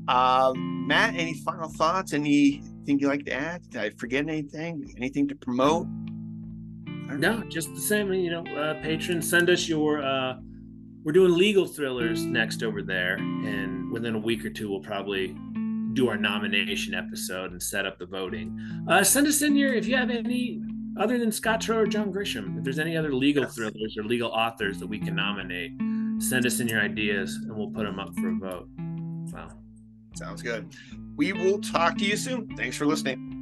Um, Matt, any final thoughts? Anything you'd like to add? Did I forget anything? Anything to promote? No, just the same. You know, uh, patrons, send us your. Uh, we're doing legal thrillers next over there, and within a week or two, we'll probably do our nomination episode and set up the voting. Uh, send us in your if you have any other than Scott Trow or John Grisham. If there's any other legal yes. thrillers or legal authors that we can nominate, send us in your ideas, and we'll put them up for a vote. Wow. Sounds good. We will talk to you soon. Thanks for listening.